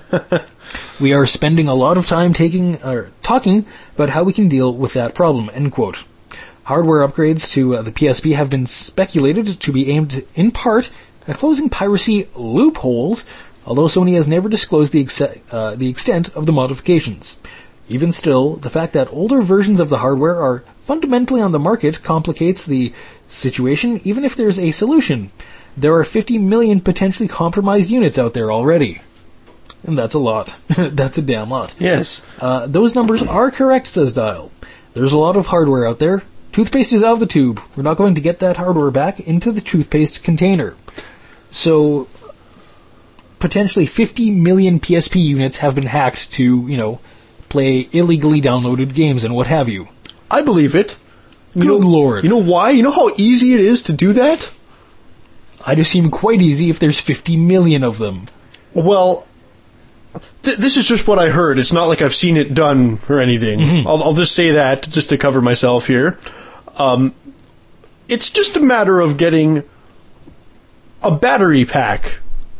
We are spending a lot of time taking or talking about how we can deal with that problem, end quote. Hardware upgrades to uh, the P S P have been speculated to be aimed in part at closing piracy loopholes, although Sony has never disclosed the, ex- uh, the extent of the modifications. Even still, the fact that older versions of the hardware are fundamentally on the market complicates the situation, even if there's a solution. There are fifty million potentially compromised units out there already. And that's a lot. That's a damn lot. Yes. Uh, those numbers are correct, says Dial. There's a lot of hardware out there. Toothpaste is out of the tube. We're not going to get that hardware back into the toothpaste container. So, potentially fifty million P S P units have been hacked to, you know, play illegally downloaded games and what have you. I believe it. You Good know, Lord. You know why? You know how easy it is to do that? I'd assume quite easy if there's fifty million of them. Well, th- this is just what I heard. It's not like I've seen it done or anything. Mm-hmm. I'll, I'll just say that just to cover myself here. Um, it's just a matter of getting a battery pack.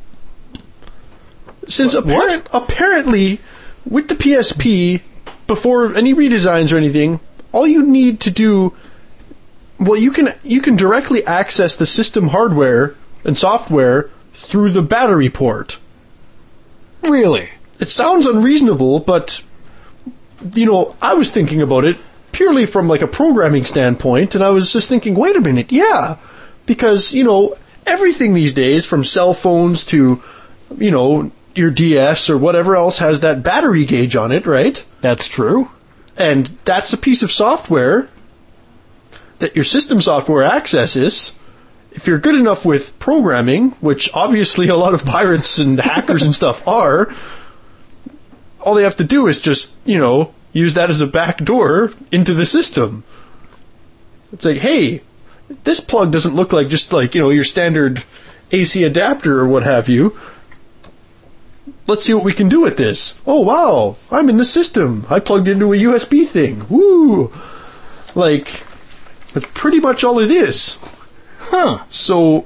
Since What? apparent, apparently, with the P S P, before any redesigns or anything, all you need to do, well, you can you can directly access the system hardware and software through the battery port. Really? It sounds unreasonable, but, you know, I was thinking about it purely from like a programming standpoint, and I was just thinking, wait a minute, yeah, because, you know, everything these days, from cell phones to, you know, your D S or whatever else, has that battery gauge on it, right? That's true. And that's a piece of software that your system software accesses. If you're good enough with programming, which obviously a lot of pirates and hackers and stuff are, all they have to do is just, you know, use that as a back door into the system. It's like, hey, this plug doesn't look like just like, you know, your standard A C adapter or what have you. Let's see what we can do with this. Oh, wow, I'm in the system. I plugged into a U S B thing. Woo! Like, that's pretty much all it is. Huh. So,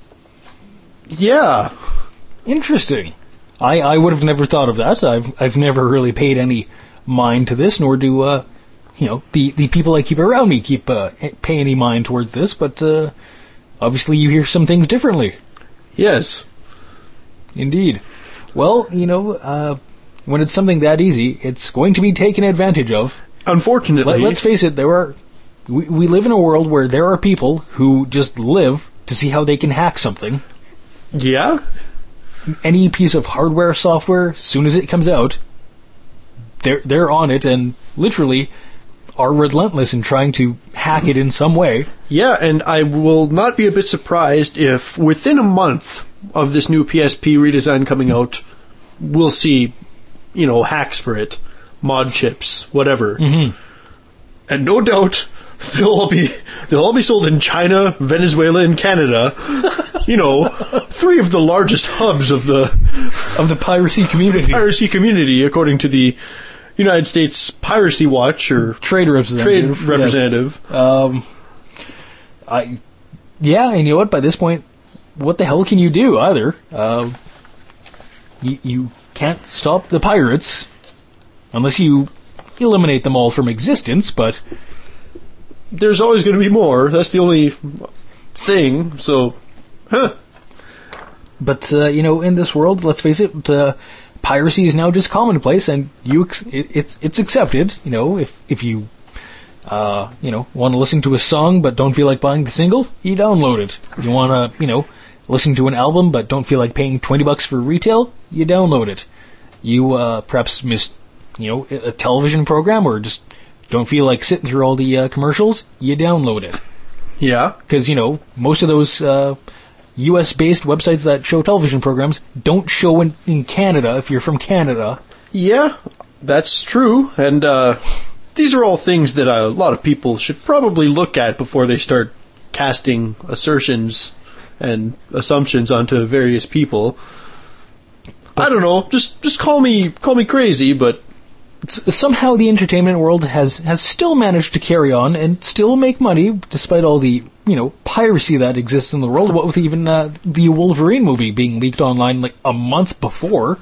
yeah. Interesting. I, I would have never thought of that. I've I've never really paid any mind to this, nor do uh, you know the, the people I keep around me keep uh, pay any mind towards this. But uh, obviously, you hear some things differently. Yes. Indeed. Well, you know, uh, when it's something that easy, it's going to be taken advantage of. Unfortunately. Let, let's face it, there are we, we live in a world where there are people who just live to see how they can hack something. Yeah? Any piece of hardware, software, as soon as it comes out, they're they're on it and literally are relentless in trying to hack it in some way. Yeah, and I will not be a bit surprised if within a month of this new P S P redesign coming out, we'll see, you know, hacks for it, mod chips, whatever. Mm-hmm. And no doubt they'll all be they'll all be sold in China, Venezuela, and Canada. You know, three of the largest hubs of the of the piracy community. Piracy community, according to the United States Piracy Watch or trade representative. Trade representative. Yes. Um, I, yeah, and you know what? By this point, what the hell can you do either? Um, you, you can't stop the pirates unless you eliminate them all from existence. But there's always going to be more. That's the only thing. So, huh. But uh, you know, in this world, let's face it. Uh, Piracy is now just commonplace, and you it, it's it's accepted. You know, if if you uh, you know want to listen to a song but don't feel like buying the single, you download it. You want to you know listen to an album but don't feel like paying twenty bucks for retail, you download it. You uh, perhaps missed you know a television program or just don't feel like sitting through all the uh, commercials, you download it. Yeah, because you know most of those. Uh, U S-based websites that show television programs don't show in, in Canada if you're from Canada. Yeah, that's true. And uh, these are all things that a lot of people should probably look at before they start casting assertions and assumptions onto various people. But I don't know. Just just call me call me crazy, but somehow the entertainment world has, has still managed to carry on and still make money despite all the, you know, piracy that exists in the world. What with even uh, the Wolverine movie being leaked online like a month before.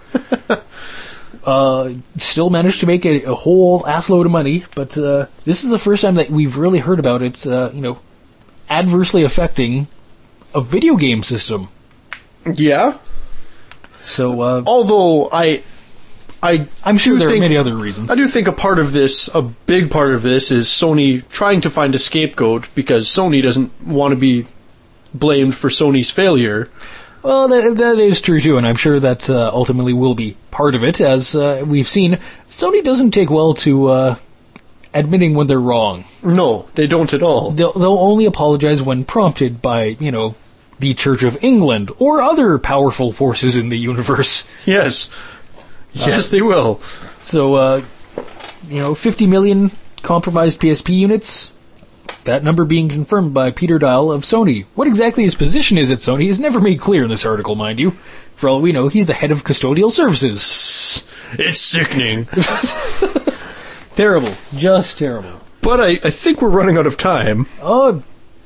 uh, still managed to make a, a whole assload of money, but uh, this is the first time that we've really heard about it, uh, you know, adversely affecting a video game system. Yeah. So, uh, although I... I I'm sure there think, are many other reasons. I do think a part of this, a big part of this, is Sony trying to find a scapegoat because Sony doesn't want to be blamed for Sony's failure. Well, that, that is true too, and I'm sure that uh, ultimately will be part of it. As uh, we've seen, Sony doesn't take well to uh, admitting when they're wrong. No, they don't at all. They'll, they'll only apologize when prompted by, you know, the Church of England or other powerful forces in the universe. Yes. Yes, they will. So, uh, you know, fifty million compromised P S P units, that number being confirmed by Peter Dial of Sony. What exactly his position is at Sony is never made clear in this article, mind you. For all we know, he's the head of custodial services. It's sickening. Terrible. Just terrible. But I, I think we're running out of time. Oh,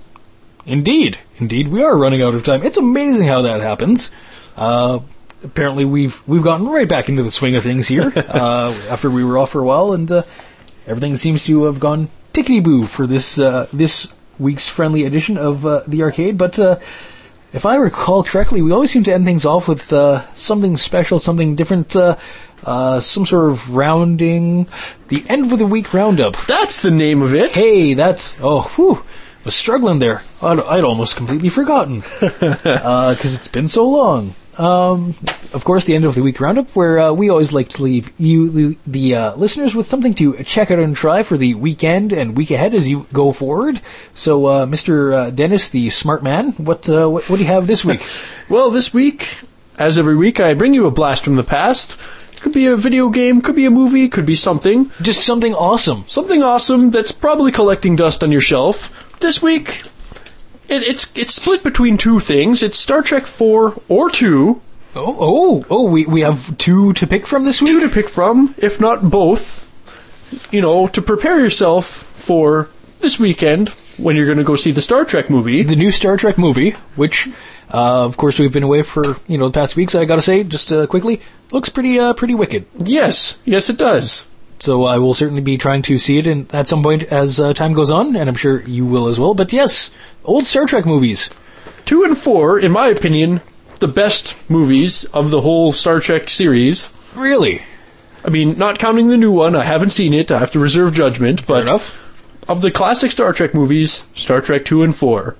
indeed. Indeed, we are running out of time. It's amazing how that happens. Uh, apparently we've we've gotten right back into the swing of things here uh, after we were off for a while, and uh, everything seems to have gone tickety-boo for this uh, this week's friendly edition of uh, the arcade. But uh, if I recall correctly, we always seem to end things off with uh, something special, something different, uh, uh, some sort of rounding, the end of the week roundup. That's the name of it. Hey, that's, oh, whew, was struggling there. I'd, I'd almost completely forgotten, because uh, it's been so long. Um, of course, the end of the week roundup, where uh, we always like to leave you, the uh, listeners, with something to check out and try for the weekend and week ahead as you go forward. So, uh, Mister Uh, Dennis, the smart man, what, uh, what what do you have this week? Well, this week, as every week, I bring you a blast from the past. Could be a video game, could be a movie, could be something. Just something awesome. Something awesome that's probably collecting dust on your shelf. This week, it, it's it's split between two things. It's Star Trek four or two. Oh, oh, oh, we, we have two to pick from this week? Two to pick from, if not both. You know, to prepare yourself for this weekend when you're going to go see the Star Trek movie. The new Star Trek movie, which, uh, of course, we've been away for, you know, the past weeks, I gotta say, just uh, quickly, looks pretty uh, pretty wicked. Yes, yes it does. So I will certainly be trying to see it in, at some point as uh, time goes on, and I'm sure you will as well. But yes, old Star Trek movies. Two and four, in my opinion, the best movies of the whole Star Trek series. Really? I mean, not counting the new one, I haven't seen it, I have to reserve judgment, but Fair enough. Of the classic Star Trek movies, Star Trek two and four,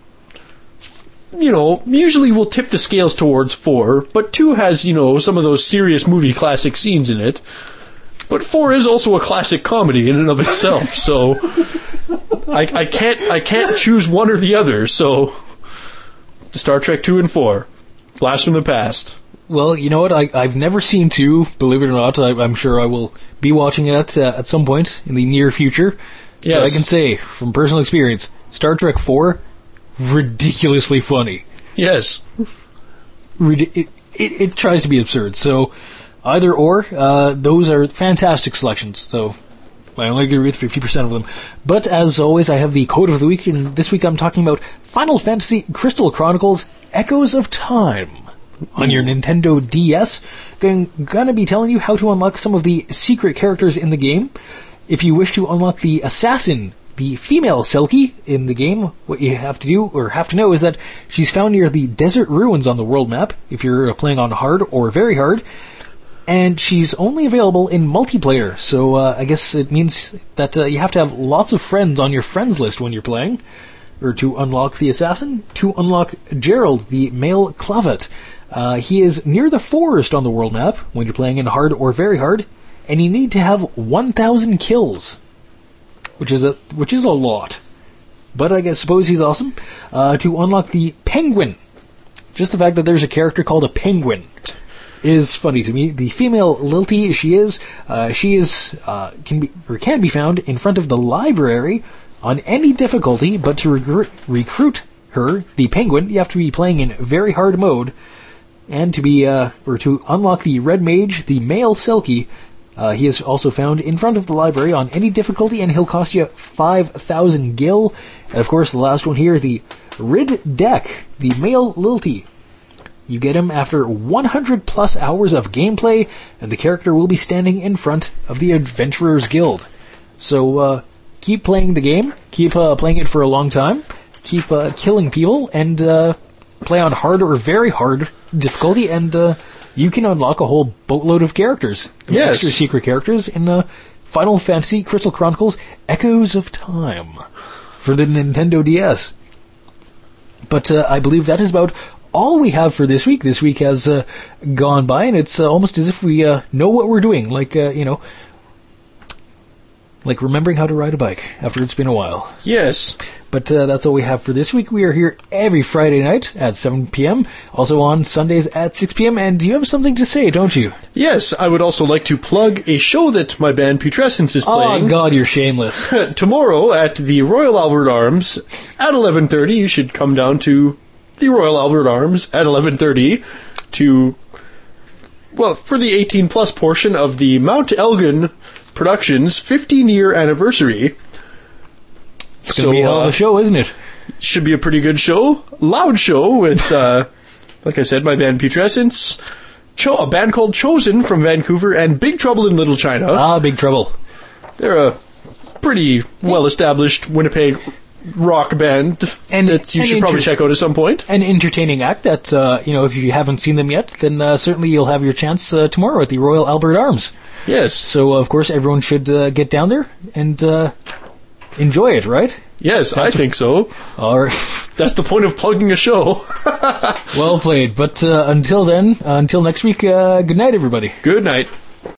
you know, usually we'll tip the scales towards four, but two has, you know, some of those serious movie classic scenes in it. But four is also a classic comedy in and of itself, so I, I can't I can't choose one or the other, so Star Trek two and four. Blast from the past. Well, you know what? I, I've never seen two, believe it or not. I, I'm sure I will be watching it uh, at some point in the near future. Yes. But I can say, from personal experience, Star Trek four, ridiculously funny. Yes. Rid- it, it, it tries to be absurd, so either or, uh, those are fantastic selections, so I only agree with fifty percent of them. But as always, I have the quote of the week, and this week I'm talking about Final Fantasy Crystal Chronicles Echoes of Time on your Nintendo D S. I'm gonna be telling you how to unlock some of the secret characters in the game. If you wish to unlock the assassin, the female Selkie in the game, what you have to do, or have to know, is that she's found near the desert ruins on the world map, if you're playing on hard or very hard. And she's only available in multiplayer, so uh, I guess it means that uh, you have to have lots of friends on your friends list when you're playing, or to unlock the assassin. To unlock Gerald, the male Clavet, uh, he is near the forest on the world map when you're playing in hard or very hard, and you need to have one thousand kills, which is a which is a lot. But I guess suppose he's awesome. Uh, to unlock the Penguin, just the fact that there's a character called a Penguin is funny to me. The female Lilty, she is, uh, she is, uh, can be, or can be found in front of the library on any difficulty, but to recruit, recruit her, the Penguin, you have to be playing in very hard mode, and to be, uh, or to unlock the Red Mage, the male Selkie, uh, he is also found in front of the library on any difficulty, and he'll cost you five thousand gil, and of course the last one here, the Rid Deck, the male Lilty. You get him after one hundred plus hours of gameplay, and the character will be standing in front of the Adventurers Guild. So, uh, keep playing the game, keep uh, playing it for a long time, keep uh, killing people, and uh, play on hard or very hard difficulty, and uh, you can unlock a whole boatload of characters. Yes. Extra secret characters in uh, Final Fantasy Crystal Chronicles Echoes of Time for the Nintendo D S. But uh, I believe that is about all we have for this week. This week has uh, gone by, and it's uh, almost as if we uh, know what we're doing. Like, uh, you know, like remembering how to ride a bike after it's been a while. Yes. But uh, that's all we have for this week. We are here every Friday night at seven p.m. Also on Sundays at six p.m. And you have something to say, don't you? Yes, I would also like to plug a show that my band Putrescence is playing. Oh, God, you're shameless. Tomorrow at the Royal Albert Arms at eleven thirty. You should come down to the Royal Albert Arms at eleven thirty to, well, for the eighteen plus portion of the Mount Elgin Productions fifteen year anniversary. It's going to be a hell of a show, isn't it? Should be a pretty good show. Loud show with, uh, like I said, my band Putrescence, Cho- a band called Chosen from Vancouver, and Big Trouble in Little China. Ah, Big Trouble. They're a pretty well-established Winnipeg rock band And- that you and should probably inter- check out at some point. An entertaining act that, uh, you know, if you haven't seen them yet, then uh, certainly you'll have your chance uh, tomorrow at the Royal Albert Arms. Yes. So, uh, of course, everyone should uh, get down there and uh, enjoy it, right? Yes, I think so. All right. That's the point of plugging a show. Well played. But uh, until then, uh, until next week, uh, good night, everybody. Good night.